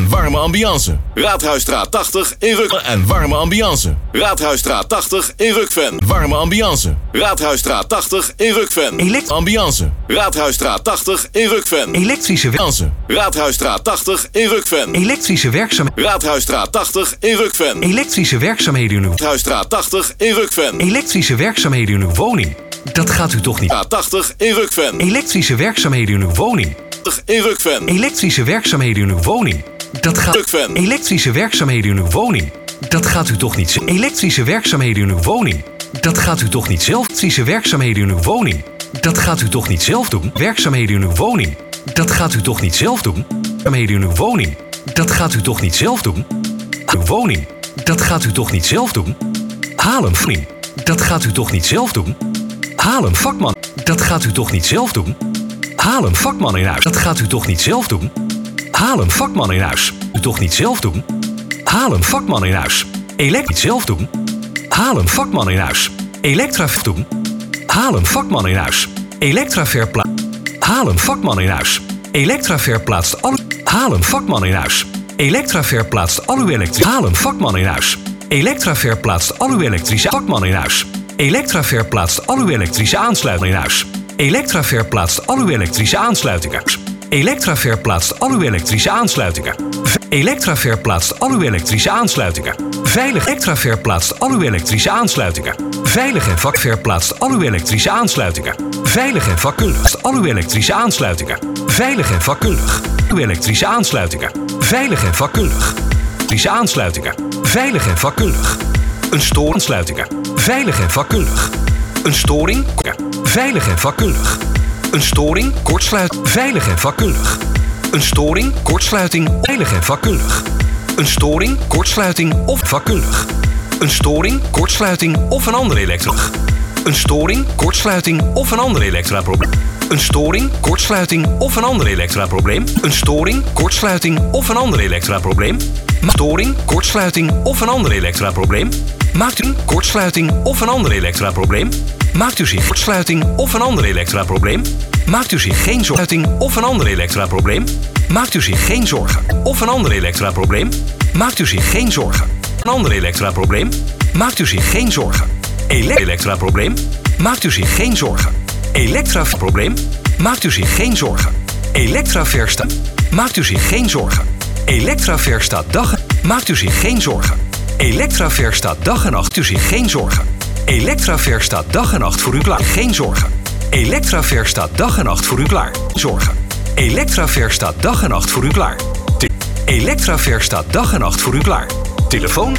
en warme ambiance. Raadhuisstraat 80 in Rukven en warme ambiance. Raadhuisstraat 80 in Rukven. Warme ambiance. Raadhuisstraat 80 in Rukven. Ambiance. Raadhuisstraat 80 in Rukven. Elektrische Ambiance. Raadhuisstraat 80 in Rukven. Elektrische werkzaamheden. Raadhuisstraat 80 in Rukven. Elektrische werkzaamheden in uw Raadhuisstraat 80 in Rukven. elektrische werkzaamheden in uw woning. Dat gaat u toch niet? Straat 80 in Rukven. Elektrische werkzaamheden in uw woning. In Rukven. Elektrische werkzaamheden in uw woning. Dat gaat. Rukven. Elektrische werkzaamheden in uw woning. Dat gaat u toch niet? Elektrische werkzaamheden in uw woning. Dat gaat u toch niet zelf? Elektrische werkzaamheden in uw woning. Dat gaat u toch niet zelf doen? Werkzaamheden in uw woning. Dat gaat u toch niet zelf doen? Werkzaamheden in uw woning. Dat gaat u toch niet zelf doen? Uw woning. Dat gaat u toch niet zelf doen? Haal een vriend. Dat gaat u toch niet zelf doen? Haal een vakman. Dat gaat u toch niet zelf doen? Haal een vakman in huis. Dat gaat u toch niet zelf doen? Haal een vakman in huis. U toch niet zelf doen? Haal een vakman in huis. Niet zelf doen? Haal een vakman in huis. Elektra doen? Haal een vakman in huis. Elektra verplaatst. Haal een vakman in huis. Elektra verplaatst al. Haal een vakman in huis. Elektra verplaatst al uw elektrische. Haal een vakman in huis. Elektra verplaatst al uw elektrische vakman in huis. Elektra verplaatst al uw elektrische aansluitingen in huis. Elektra verplaatst al uw elektrische aansluitingen. Elektra verplaatst al uw elektrische aansluitingen. Elektra verplaatst al uw elektrische aansluitingen. Veilig. Elektra verplaatst al uw elektrische aansluitingen. Veilig en vak verplaatst al uw elektrische aansluitingen. Veilig en vakkundig al uw elektrische aansluitingen. Veilig en vakkundig. Uw elektrische aansluitingen. Veilig en vakkundig. Elektrische aansluitingen. Veilig en vakkundig. Een stooraansluitingen. Veilig en vakkundig. Een storing. Veilig en vakkundig. Een storing, kortsluit, veilig en vakkundig. Een storing, kortsluiting, veilig en vakkundig. Een storing, kortsluiting of vakkundig. Een storing, kortsluiting of een ander elektra. Een storing, kortsluiting of een ander elektraprobleem. Een storing, kortsluiting of een ander elektraprobleem. Een storing, kortsluiting of een ander elektraprobleem. Storing, kortsluiting of een ander elektraprobleem. Maakt u een kortsluiting of een ander elektraprobleem? Maakt u zich kortsluiting of een ander elektraprobleem? Maakt u zich geen zorgen of een ander elektraprobleem? Maakt u zich geen zorgen of een ander elektraprobleem? Maakt u zich geen zorgen. Een ander elektraprobleem? Maakt u zich geen zorgen. Elektraprobleem? Maakt u zich geen zorgen. Elektraprobleem? Maakt u zich geen zorgen. Elektraversta? Maakt u zich geen zorgen. Elektraversta dag? Maakt u zich geen zorgen. Elektraver staat dag en nacht, u zich geen zorgen. Elektraver staat dag en nacht voor u klaar, geen zorgen. Elektraver staat dag en nacht voor u klaar, zorgen. Elektraver staat dag en nacht voor u klaar. Elektraver staat dag en nacht voor u klaar. Telefoon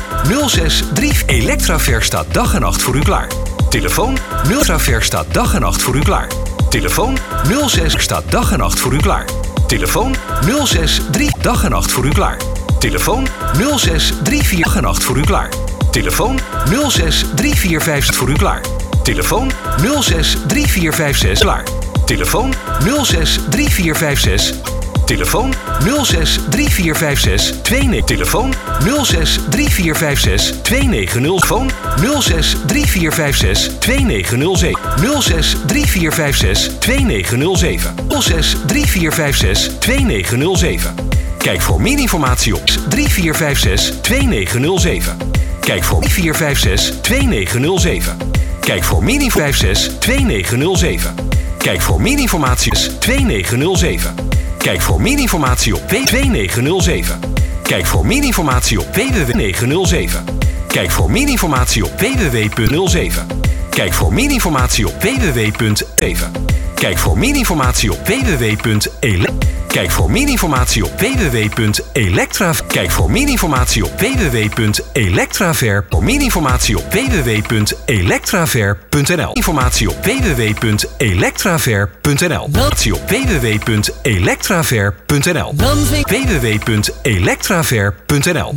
063. Elektraver staat dag en nacht voor u klaar. Telefoon 0. Elektraver staat dag en nacht voor u klaar. Telefoon 06 staat dag en nacht voor u klaar. Telefoon 063 dag en nacht voor u klaar. Telefoon 0634 dag en nacht voor u klaar. Telefoon 063456 voor u klaar. Telefoon 063456 klaar. Telefoon 063456. Telefoon 063456 29. Telefoon 063456 290. Telefoon 063456 2907. 063456 2907. 063456 2907. Kijk voor meer informatie op 3456 2907. Kijk voor 3456 2907. Kijk voor meer informatie 2907. Kijk voor meer informatie 2907. Kijk voor meer informatie op 2907. Kijk voor meer informatie op www.907. Kijk voor meer informatie op www.07. Kijk voor meer informatie op www.7. Kijk voor meer informatie op www.ele. Kijk voor meer informatie op www.elektra. Kijk voor meer informatie op www.elektraver. Voor meer informatie op www.elektraver.nl. Informatie op www.elektraver.nl. Informatie op www.elektraver.nl. www.elektraver.nl.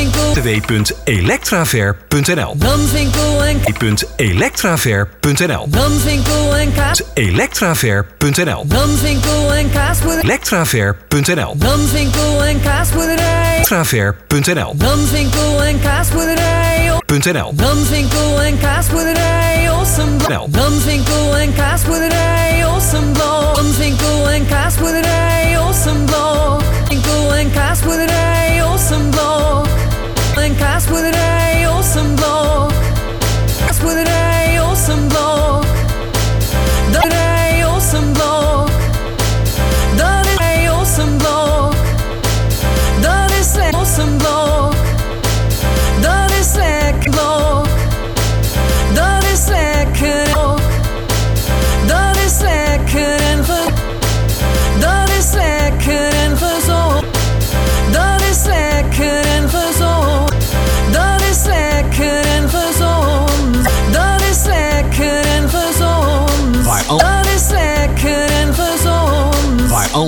www.elektraver.nl. Brandwinkel en Elektraver.nl. Brandwinkel en kaas. Elektraver.nl. Brandwinkel en kaasboerderij. Elektraver.nl. Brandwinkel en kaasboerderij. Elektraver.nl. Brandwinkel en kaasboerderij. Brandwinkel en kaasboerderij. Ossenblok. Brandwinkel en kaasboerderij. Ossenblok. Brandwinkel en kaasboerderij. Ossenblok. Winkel en kaasboerderij.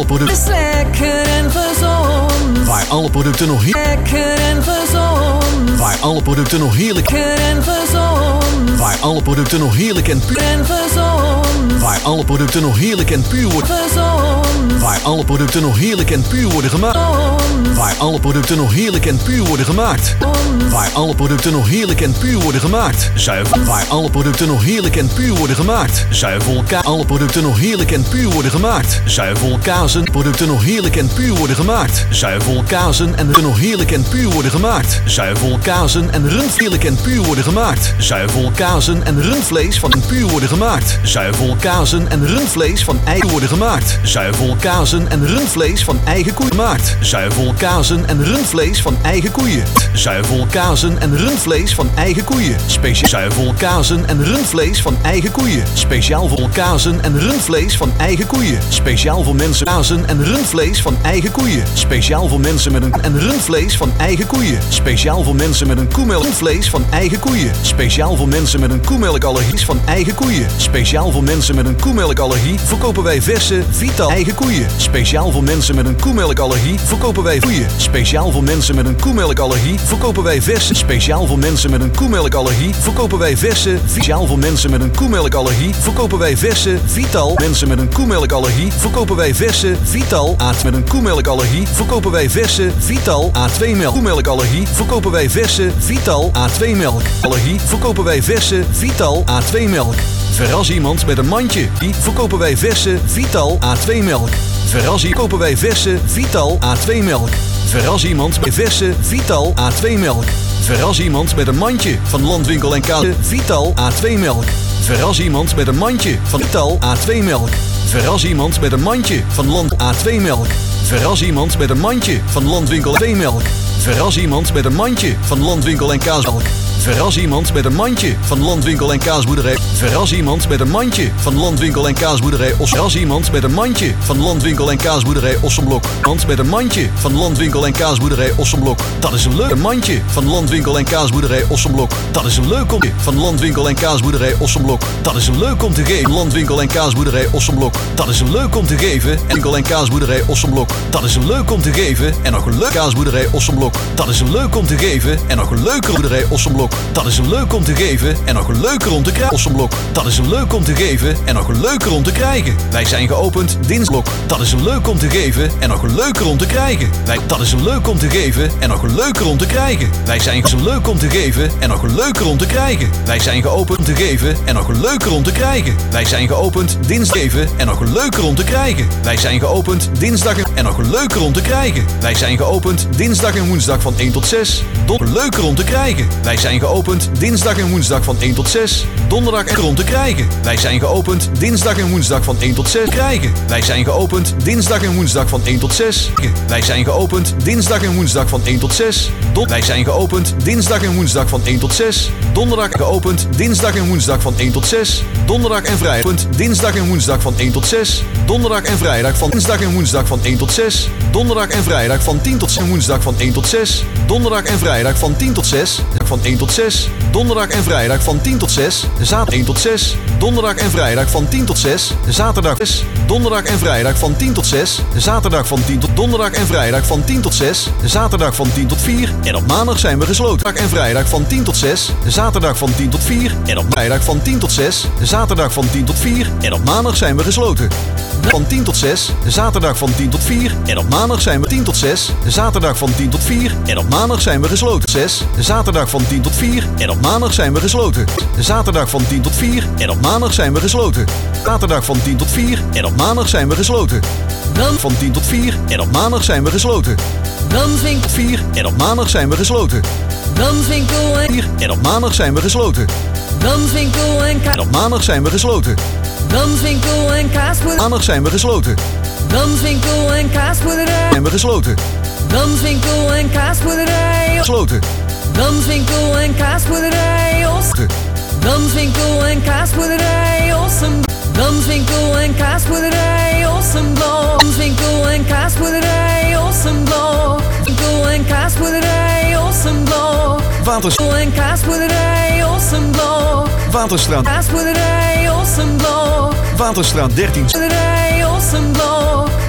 alle producten. Is lekker en gezond. Waar alle producten nog Lekker en gezond. Waar alle producten nog heerlijk. Lekker en gezond. Waar alle producten nog heerlijk en puur. En gezond. Waar alle producten nog heerlijk en puur worden. Gezond. Waar alle producten nog heerlijk en puur worden gemaakt. Gezond. Waar alle producten nog heerlijk en puur worden gemaakt. Waar alle producten nog heerlijk en puur worden gemaakt. Zuivel. Waar alle producten nog heerlijk en puur worden gemaakt. Zuivelkaas. Alle producten nog heerlijk en puur worden gemaakt. Zuivelkazen. Producten nog heerlijk en puur worden gemaakt. Zuivelkazen en nog heerlijk en puur worden gemaakt. Zuivelkazen en rundvlees en puur worden gemaakt. Zuivelkazen en rundvlees van puur worden gemaakt. Zuivelkazen en rundvlees van eigen worden gemaakt. Zuivelkazen en rundvlees van eigen koeien gemaakt. Zuivelkazen en rundvlees van eigen koeien. Zuivelkazen en rundvlees van eigen koeien. Speciaal zuivelkazen en rundvlees van eigen koeien. Speciaal voor kazen en rundvlees van eigen koeien. Speciaal voor mensen kazen en rundvlees van eigen koeien. Speciaal voor mensen met een en rundvlees van eigen koeien. Speciaal voor mensen met een koemelkvlees van eigen koeien. Speciaal voor mensen met een koemelkallergies van eigen koeien. Speciaal voor mensen met een koemelkallergie verkopen wij verse Vital eigen koeien. Speciaal voor mensen met een koemelkallergie verkopen wij koeien. Speciaal voor mensen met een koemelkallergie verkopen wij verse. Speciaal voor mensen met een koemelkallergie verkopen wij verse. Speciaal voor mensen met een koemelkallergie verkopen wij verse Vital. Mensen met een koemelkallergie verkopen wij verse Vital. Met een koemelkallergie verkopen wij verse Vital A2 melk. Koemelkallergie verkopen wij verse Vital A2 melk. Allergie verkopen wij verse Vital A2 melk. Verras iemand met een mandje. Die verkopen wij verse Vital A2 melk. Verras kopen wij verse Vital A2 melk. Verras iemand met verse Vital A2 melk. Verras iemand met een mandje van Landwinkel en Kaas Vital A2 melk. Verras iemand met een mandje van Vital A2 melk. Verras iemand met een mandje van Land A2 melk. Verras iemand met een mandje van Landwinkel A2 melk. Verras iemand met een mandje van Landwinkel en Kaasmelk. Verras iemand met een mandje van Landwinkel en Kaasboerderij. Verras iemand met een mandje van Landwinkel en Kaasboerderij Os. Verras iemand met een mandje van Landwinkel en Kaasboerderij Ossenblok. Iemand met een mandje van Landwinkel en Kaasboerderij Ossenblok. Dat is een leuk mandje van Landwinkel en Kaasboerderij Ossenblok. Dat is een leuk om van Landwinkel en Kaasboerderij Ossenblok. Dat is een leuk om te geven. Landwinkel en Kaasboerderij Ossenblok. Dat is een leuk om te geven. Enkel en Kaasboerderij Ossenblok. Dat is een leuk om te geven. En nog een leuk Kaasboerderij Ossenblok. Dat is een leuk om te geven. En nog een leuke boerderij Ossenblok. Dat is een leuk om te geven. En nog een leuker om te krijgen. Ossenblok. Dat is een leuk om te geven. En nog een leuker om te krijgen. Wij zijn geopend dinsblok. Dat is een leuk om te geven. En nog een leuker om te krijgen. Dat is een leuk om te geven. En nog een leuker om te krijgen. Wij zijn leuk om te geven. En nog een leuker om te krijgen. Wij zijn geopend om te geven. En nog een leuker om te krijgen. Wij zijn geopend dinsdag even. En nog een leuker om te krijgen. Wij zijn geopend dinsdag en nog een leuker om te krijgen. Wij zijn geopend dinsdag en woensdag van 1 tot 6. Leuker om te krijgen. Wij zijn geopend dinsdag en woensdag van 1 tot 6. Donderdag en om te krijgen. Wij zijn geopend dinsdag en woensdag van 1 tot 6 krijgen. Wij zijn geopend dinsdag en woensdag van 1 tot 6. Wij zijn geopend dinsdag en woensdag van 1 tot 6. Wij zijn geopend dinsdag en woensdag van 1 tot 6. Donderdag geopend dinsdag en woensdag van 1 tot 6. Donderdag en vrijdag dinsdag en woensdag van 1 tot 6. Donderdag en vrijdag van dinsdag en woensdag van 1 tot 6. Donderdag en vrijdag van 10 tot 6 en woensdag van 1 tot 6. Donderdag en vrijdag van 10 tot 6. Van 1 tot 6. Donderdag en vrijdag van 10 tot 6. Zaterdag 1 tot 6. Donderdag en vrijdag van 10 tot 6. Zaterdag 6. Donderdag en vrijdag van 10 tot 6. Zaterdag van 10 tot donderdag en vrijdag van 10 tot 6. Zaterdag van 10 tot 4. En op maandag zijn we gesloten. Donderdag en vrijdag van 10 tot 6. Zaterdag van 10 tot 4. En op vrijdag van 10 tot 6. Zaterdag van 10 tot 4. En op maandag zijn we gesloten. Van 10 tot 6. Zaterdag van 10 tot 4. En op maandag zijn we 10 tot 6. Zaterdag van 10 tot 4. En op maandag zijn we gesloten. 6. Zaterdag van 10 tot 4. En op maandag zijn we gesloten. Zaterdag van 10 tot 4. En op maandag zijn we gesloten. Zaterdag van 10 tot 4. En op maandag zijn we gesloten. Van 10 tot 4. En op maandag zijn we gesloten. Danswinkel 4. En op maandag zijn we gesloten. Danswinkel 4. En op maandag zijn we gesloten. Danswinkel en kaas. En op maandag zijn we gesloten. Danswinkel en kaasboerderij. Maandag zijn we gesloten. Danswinkel en kaasboerderij. Zijn we gesloten. Danswinkel en kaasboerderij. Gesloten. Danswinkel en kaasboerderij Os. Danswinkel en kaasboerderij Ossenblok. Danswinkel en kaasboerderij Ossenblok. Danswinkel en kaasboerderij Ossenblok. Danswinkel en kaasboerderij Ossenblok. Waterstraat en kaasboerderij Ossenblok. Waterstraat Kaasboerderij Ossenblok. Waterstraat 13. Boerderij Ossenblok.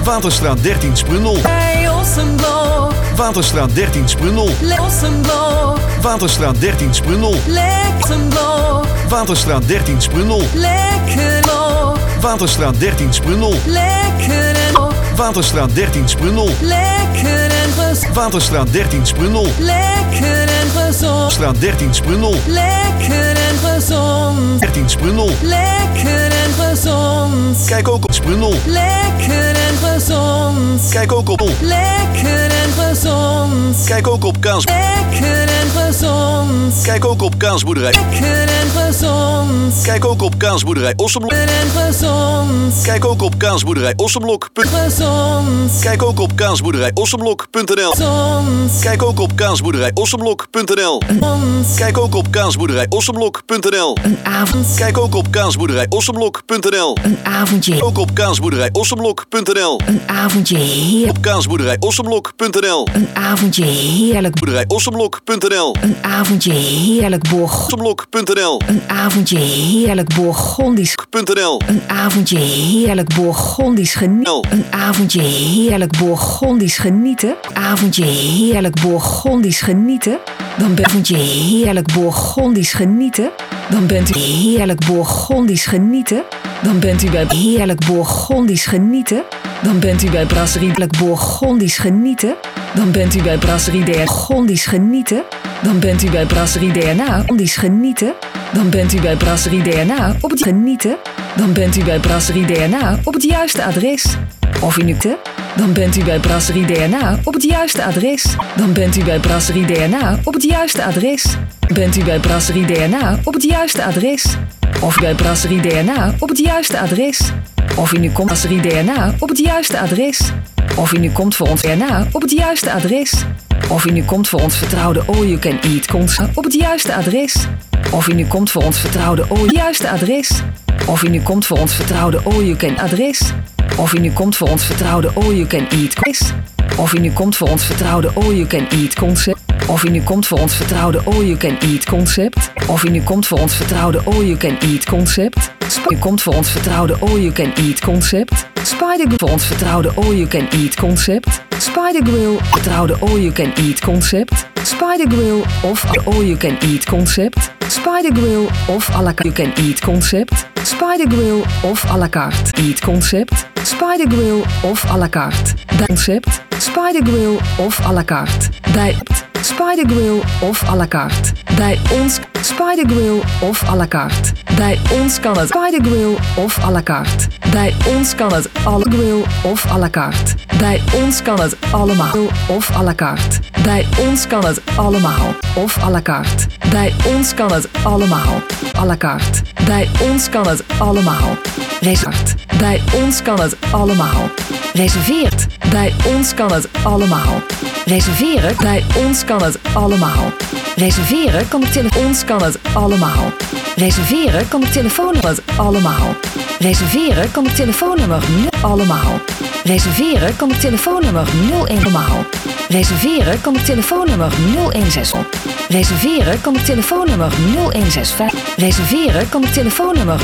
Waterstraat 13 Sprundel. Bij Ossenblok. Waterstraat 13 Sprundel. Ossenblok. Waterstraat 13 Sprundel. Ossenblok. Waterstraat 13 Sprundel. Lekker blok. Waterstraat 13 Sprundel. Lekker en blok. Waterstraat 13 Sprundel. Lekker en gezond. Waterstraat 13 Sprundel. Lekker en gezond. Straat 13 Sprundel. Lekker en gezond. 13 Sprundel. Lekker en gezond. Kijk ook op Sprundel. Lekker en gezond. Kijk ook op. Lekker en gezond. Kijk ook op kaas. Lekker en gezond. Kijk ook op kaasboerderij. Lekker en gezond. Kijk ook op kaasboerderij Ossenblok. Lekker en gezond. Kijk ook op kaasboerderij Ossenblok. Gezond. Kijk ook op kaasboerderij Ossenblok.nl. Gezond. Kijk ook op kaasboerderij Ossenblok.nl. Kijk ook op kaasboerderij Ossenblok.nl. Een avond. Kijk ook op kaasboerderij Ossenblok.nl. Een avondje. Ook op kaasboerderij Ossenblok.nl. Een avondje heerlijk. Op kaasboerderij Ossenblok.nl. Een avondje heerlijk. Boerderij Ossenblok.nl. Een avondje heerlijk borg. Ossenblok.nl. Een avondje heerlijk Bourgondisch. .nl. Een avondje heerlijk Bourgondisch genieten. Een avondje heerlijk Bourgondisch genieten. Avondje heerlijk Bourgondisch genieten. Dan bent je heerlijk Bourgondisch genieten. Dan bent u heerlijk Bourgondisch genieten. Dan bent u bij heerlijk Bourgondisch genieten. Dan bent u bij Brasserie Bourgondisch genieten. Dan bent u bij Brasserie Bourgondisch genieten. Dan bent u bij Brasserie DNA Ondisch genieten. Dan bent u bij Brasserie DNA op het genieten. Dan bent u bij Brasserie DNA op het juiste adres. Of u nu te, dan bent u bij Brasserie DNA op het juiste adres. Dan bent u bij Brasserie DNA op het juiste adres. Bent u bij Brasserie DNA op het juiste adres. Of bij Brasserie DNA op het juiste adres. Of u nu komt Brasserie DNA op het juiste adres. Of u nu komt voor ons DNA op het juiste adres. Of u nu komt voor ons vertrouwde All You Can Eat concept op het juiste adres. Of u nu komt voor ons vertrouwde juiste adres. Of u nu komt voor ons vertrouwde All You Can adres. Of u nu komt voor ons vertrouwde All You Can Eat quiz. Of u nu komt voor ons vertrouwde All You Can Eat concept. Of u nu komt voor ons vertrouwde All You Can Eat concept. Of u nu komt voor ons vertrouwde All You Can Eat concept. U komt voor ons vertrouwde All You Can Eat concept. Spider voor ons vertrouwde All You Can Eat concept. Spider Grill vertrouwde All You Can Eat concept. Spider Grill of All You Can Eat concept. Spider Grill of à la carte You Can Eat concept. Spider Grill of à la carte Eat concept. Spider Grill of à la carte concept. Spider Grill of à la carte bij Spider Grill of à la carte. Bij ons Spider Grill of à la carte. Bij ons kan het Spider Grill of à la carte. Bij ons kan het alle grill of à la carte. Bij ons kan het allemaal of à la carte. Bij ons kan het allemaal of à la carte. Bij ons kan het allemaal à la carte. Bij ons kan het allemaal. Reserveert. Bij ons kan het allemaal. Reserveert. Bij ons kan het allemaal. Reserveren. Bij ons kan het allemaal. Reserveren kan op ons kan het allemaal. Reserveren kan op telefoonnummer het allemaal. Reserveren kan op telefoonnummer allemaal. Reserveren kan op telefoonnummer 01 allemaal. Reserveren kan op telefoonnummer 016. Reserveren kan op telefoonnummer 0165. Reserveren kan op telefoonnummer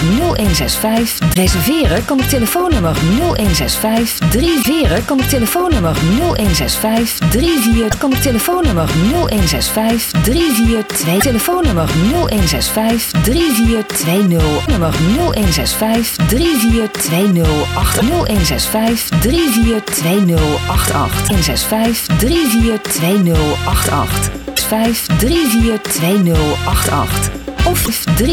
0165. Reserveren kan op telefoonnummer 0165. 34 kan op telefoonnummer 0165. 34 kan op telefoonnummer 0165. 342 telefoonnummer 0165. 3420 nummer 0165. 3420 0165. 342088 165 342088 5 342088 of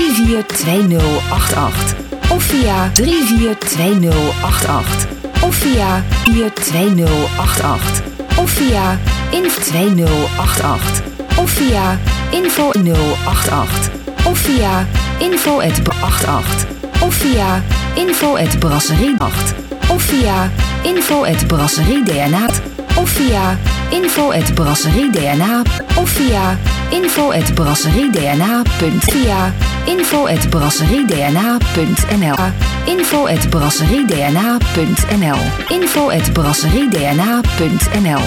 342088 of via 342088 of via 42088 of via info2088 of via info088 of via info@88 of via info@brasserie8 of via info@brasserie-DNA of via info@brasserie-DNA of via info@brasserie-DNA. Via info@brasserie-DNA.nl info@brasserie-DNA.nl info@brasserie-DNA.nl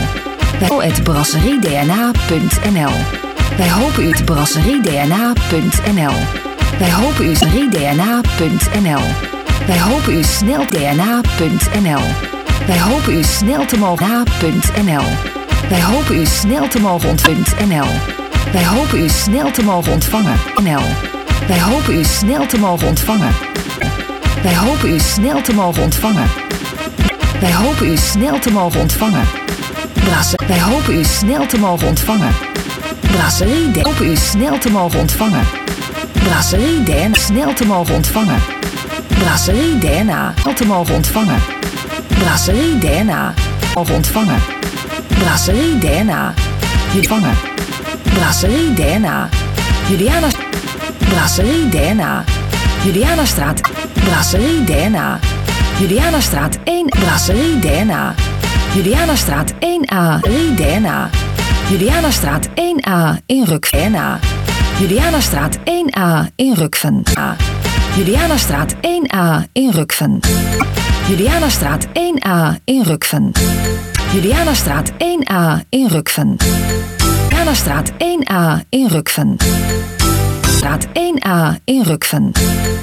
info@brasserie-DNA.nl. Wij hopen u te brasserie-DNA.nl. Wij hopen u brasserie-DNA.nl. Wij hopen u snel DNA.nl. Wij hopen u snel te mogen na.nl. Wij hopen u snel te mogen ontvangen.nl. Wij hopen u snel te mogen ontvangen. NL. Wij hopen u snel te mogen ontvangen. Wij hopen u snel te mogen ontvangen. Wij hopen u snel te mogen ontvangen. Wij hopen u snel te mogen ontvangen. Brasserie Den. Hopen u snel te mogen ontvangen. Brasserie Den. Snel te mogen ontvangen. Brasserie DNA. Snel te mogen ontvangen. Brasserie DNA. Mogen ontvangen. Brasserie DNA. Ontvangen. Brasserie DNA. Juliana. Brasserie DNA. Julianastraat. Brasserie DNA. Julianastraat 1. Brasserie DNA. Julianastraat 1A. DNA. Julianastraat 1A in Rukven. Julianastraat 1A in Rukven. Julianastraat 1A in Rukven. Julianastraat 1A in Rukven. Julianastraat 1A in Rukven. Julianastraat 1A in Rukven. Straat 1A in Rukven.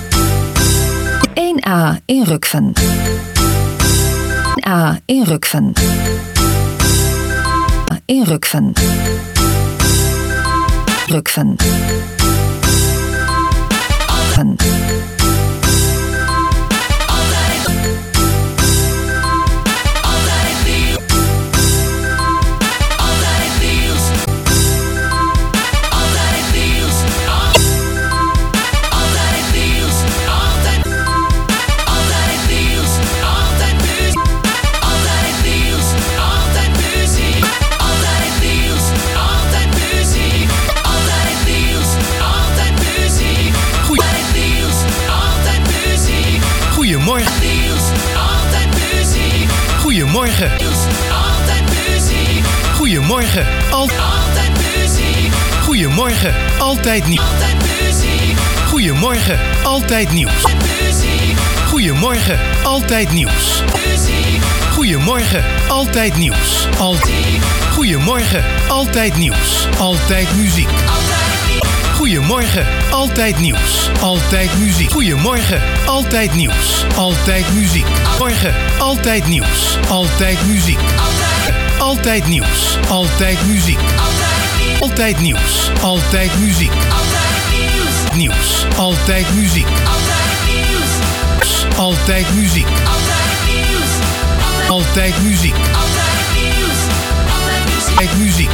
1A in Rukven. 1A in Rukven. In Rukven. Rukven. Goedemorgen. Goedemorgen. Altijd muziek. Goedemorgen. Altijd nieuws. Goedemorgen. Altijd nieuws. Goedemorgen. Altijd nieuws. Goedemorgen. Altijd nieuws. Goedemorgen. Altijd nieuws. Altijd muziek. Goedemorgen. Altijd nieuws. Altijd muziek. Goedemorgen. Altijd nieuws. Altijd muziek. Morgen. Altijd nieuws. Altijd muziek. Altijd nieuws. Altijd muziek. Altijd nieuws. Altijd muziek. Nieuws. Altijd muziek. Altijd muziek. Altijd muziek. Altijd muziek.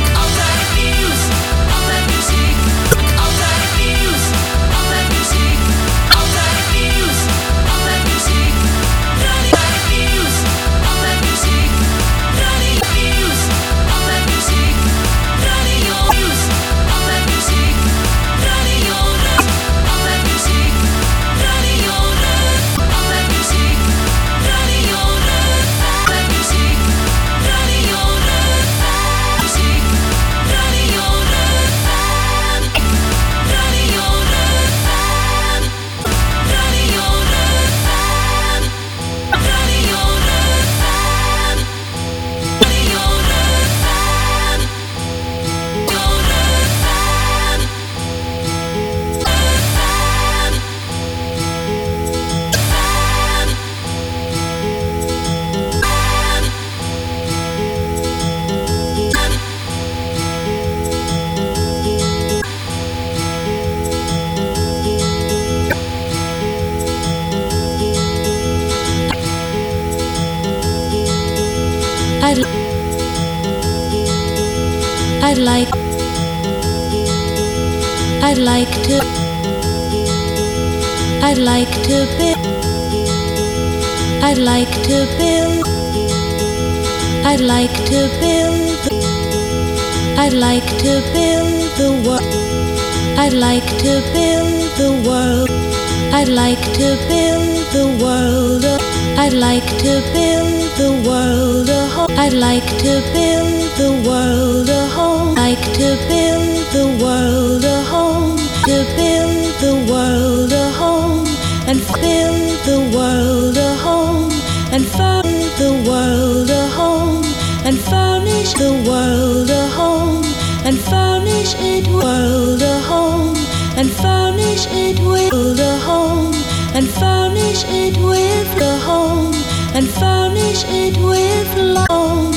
And furnish it with a home, and furnish wish it will.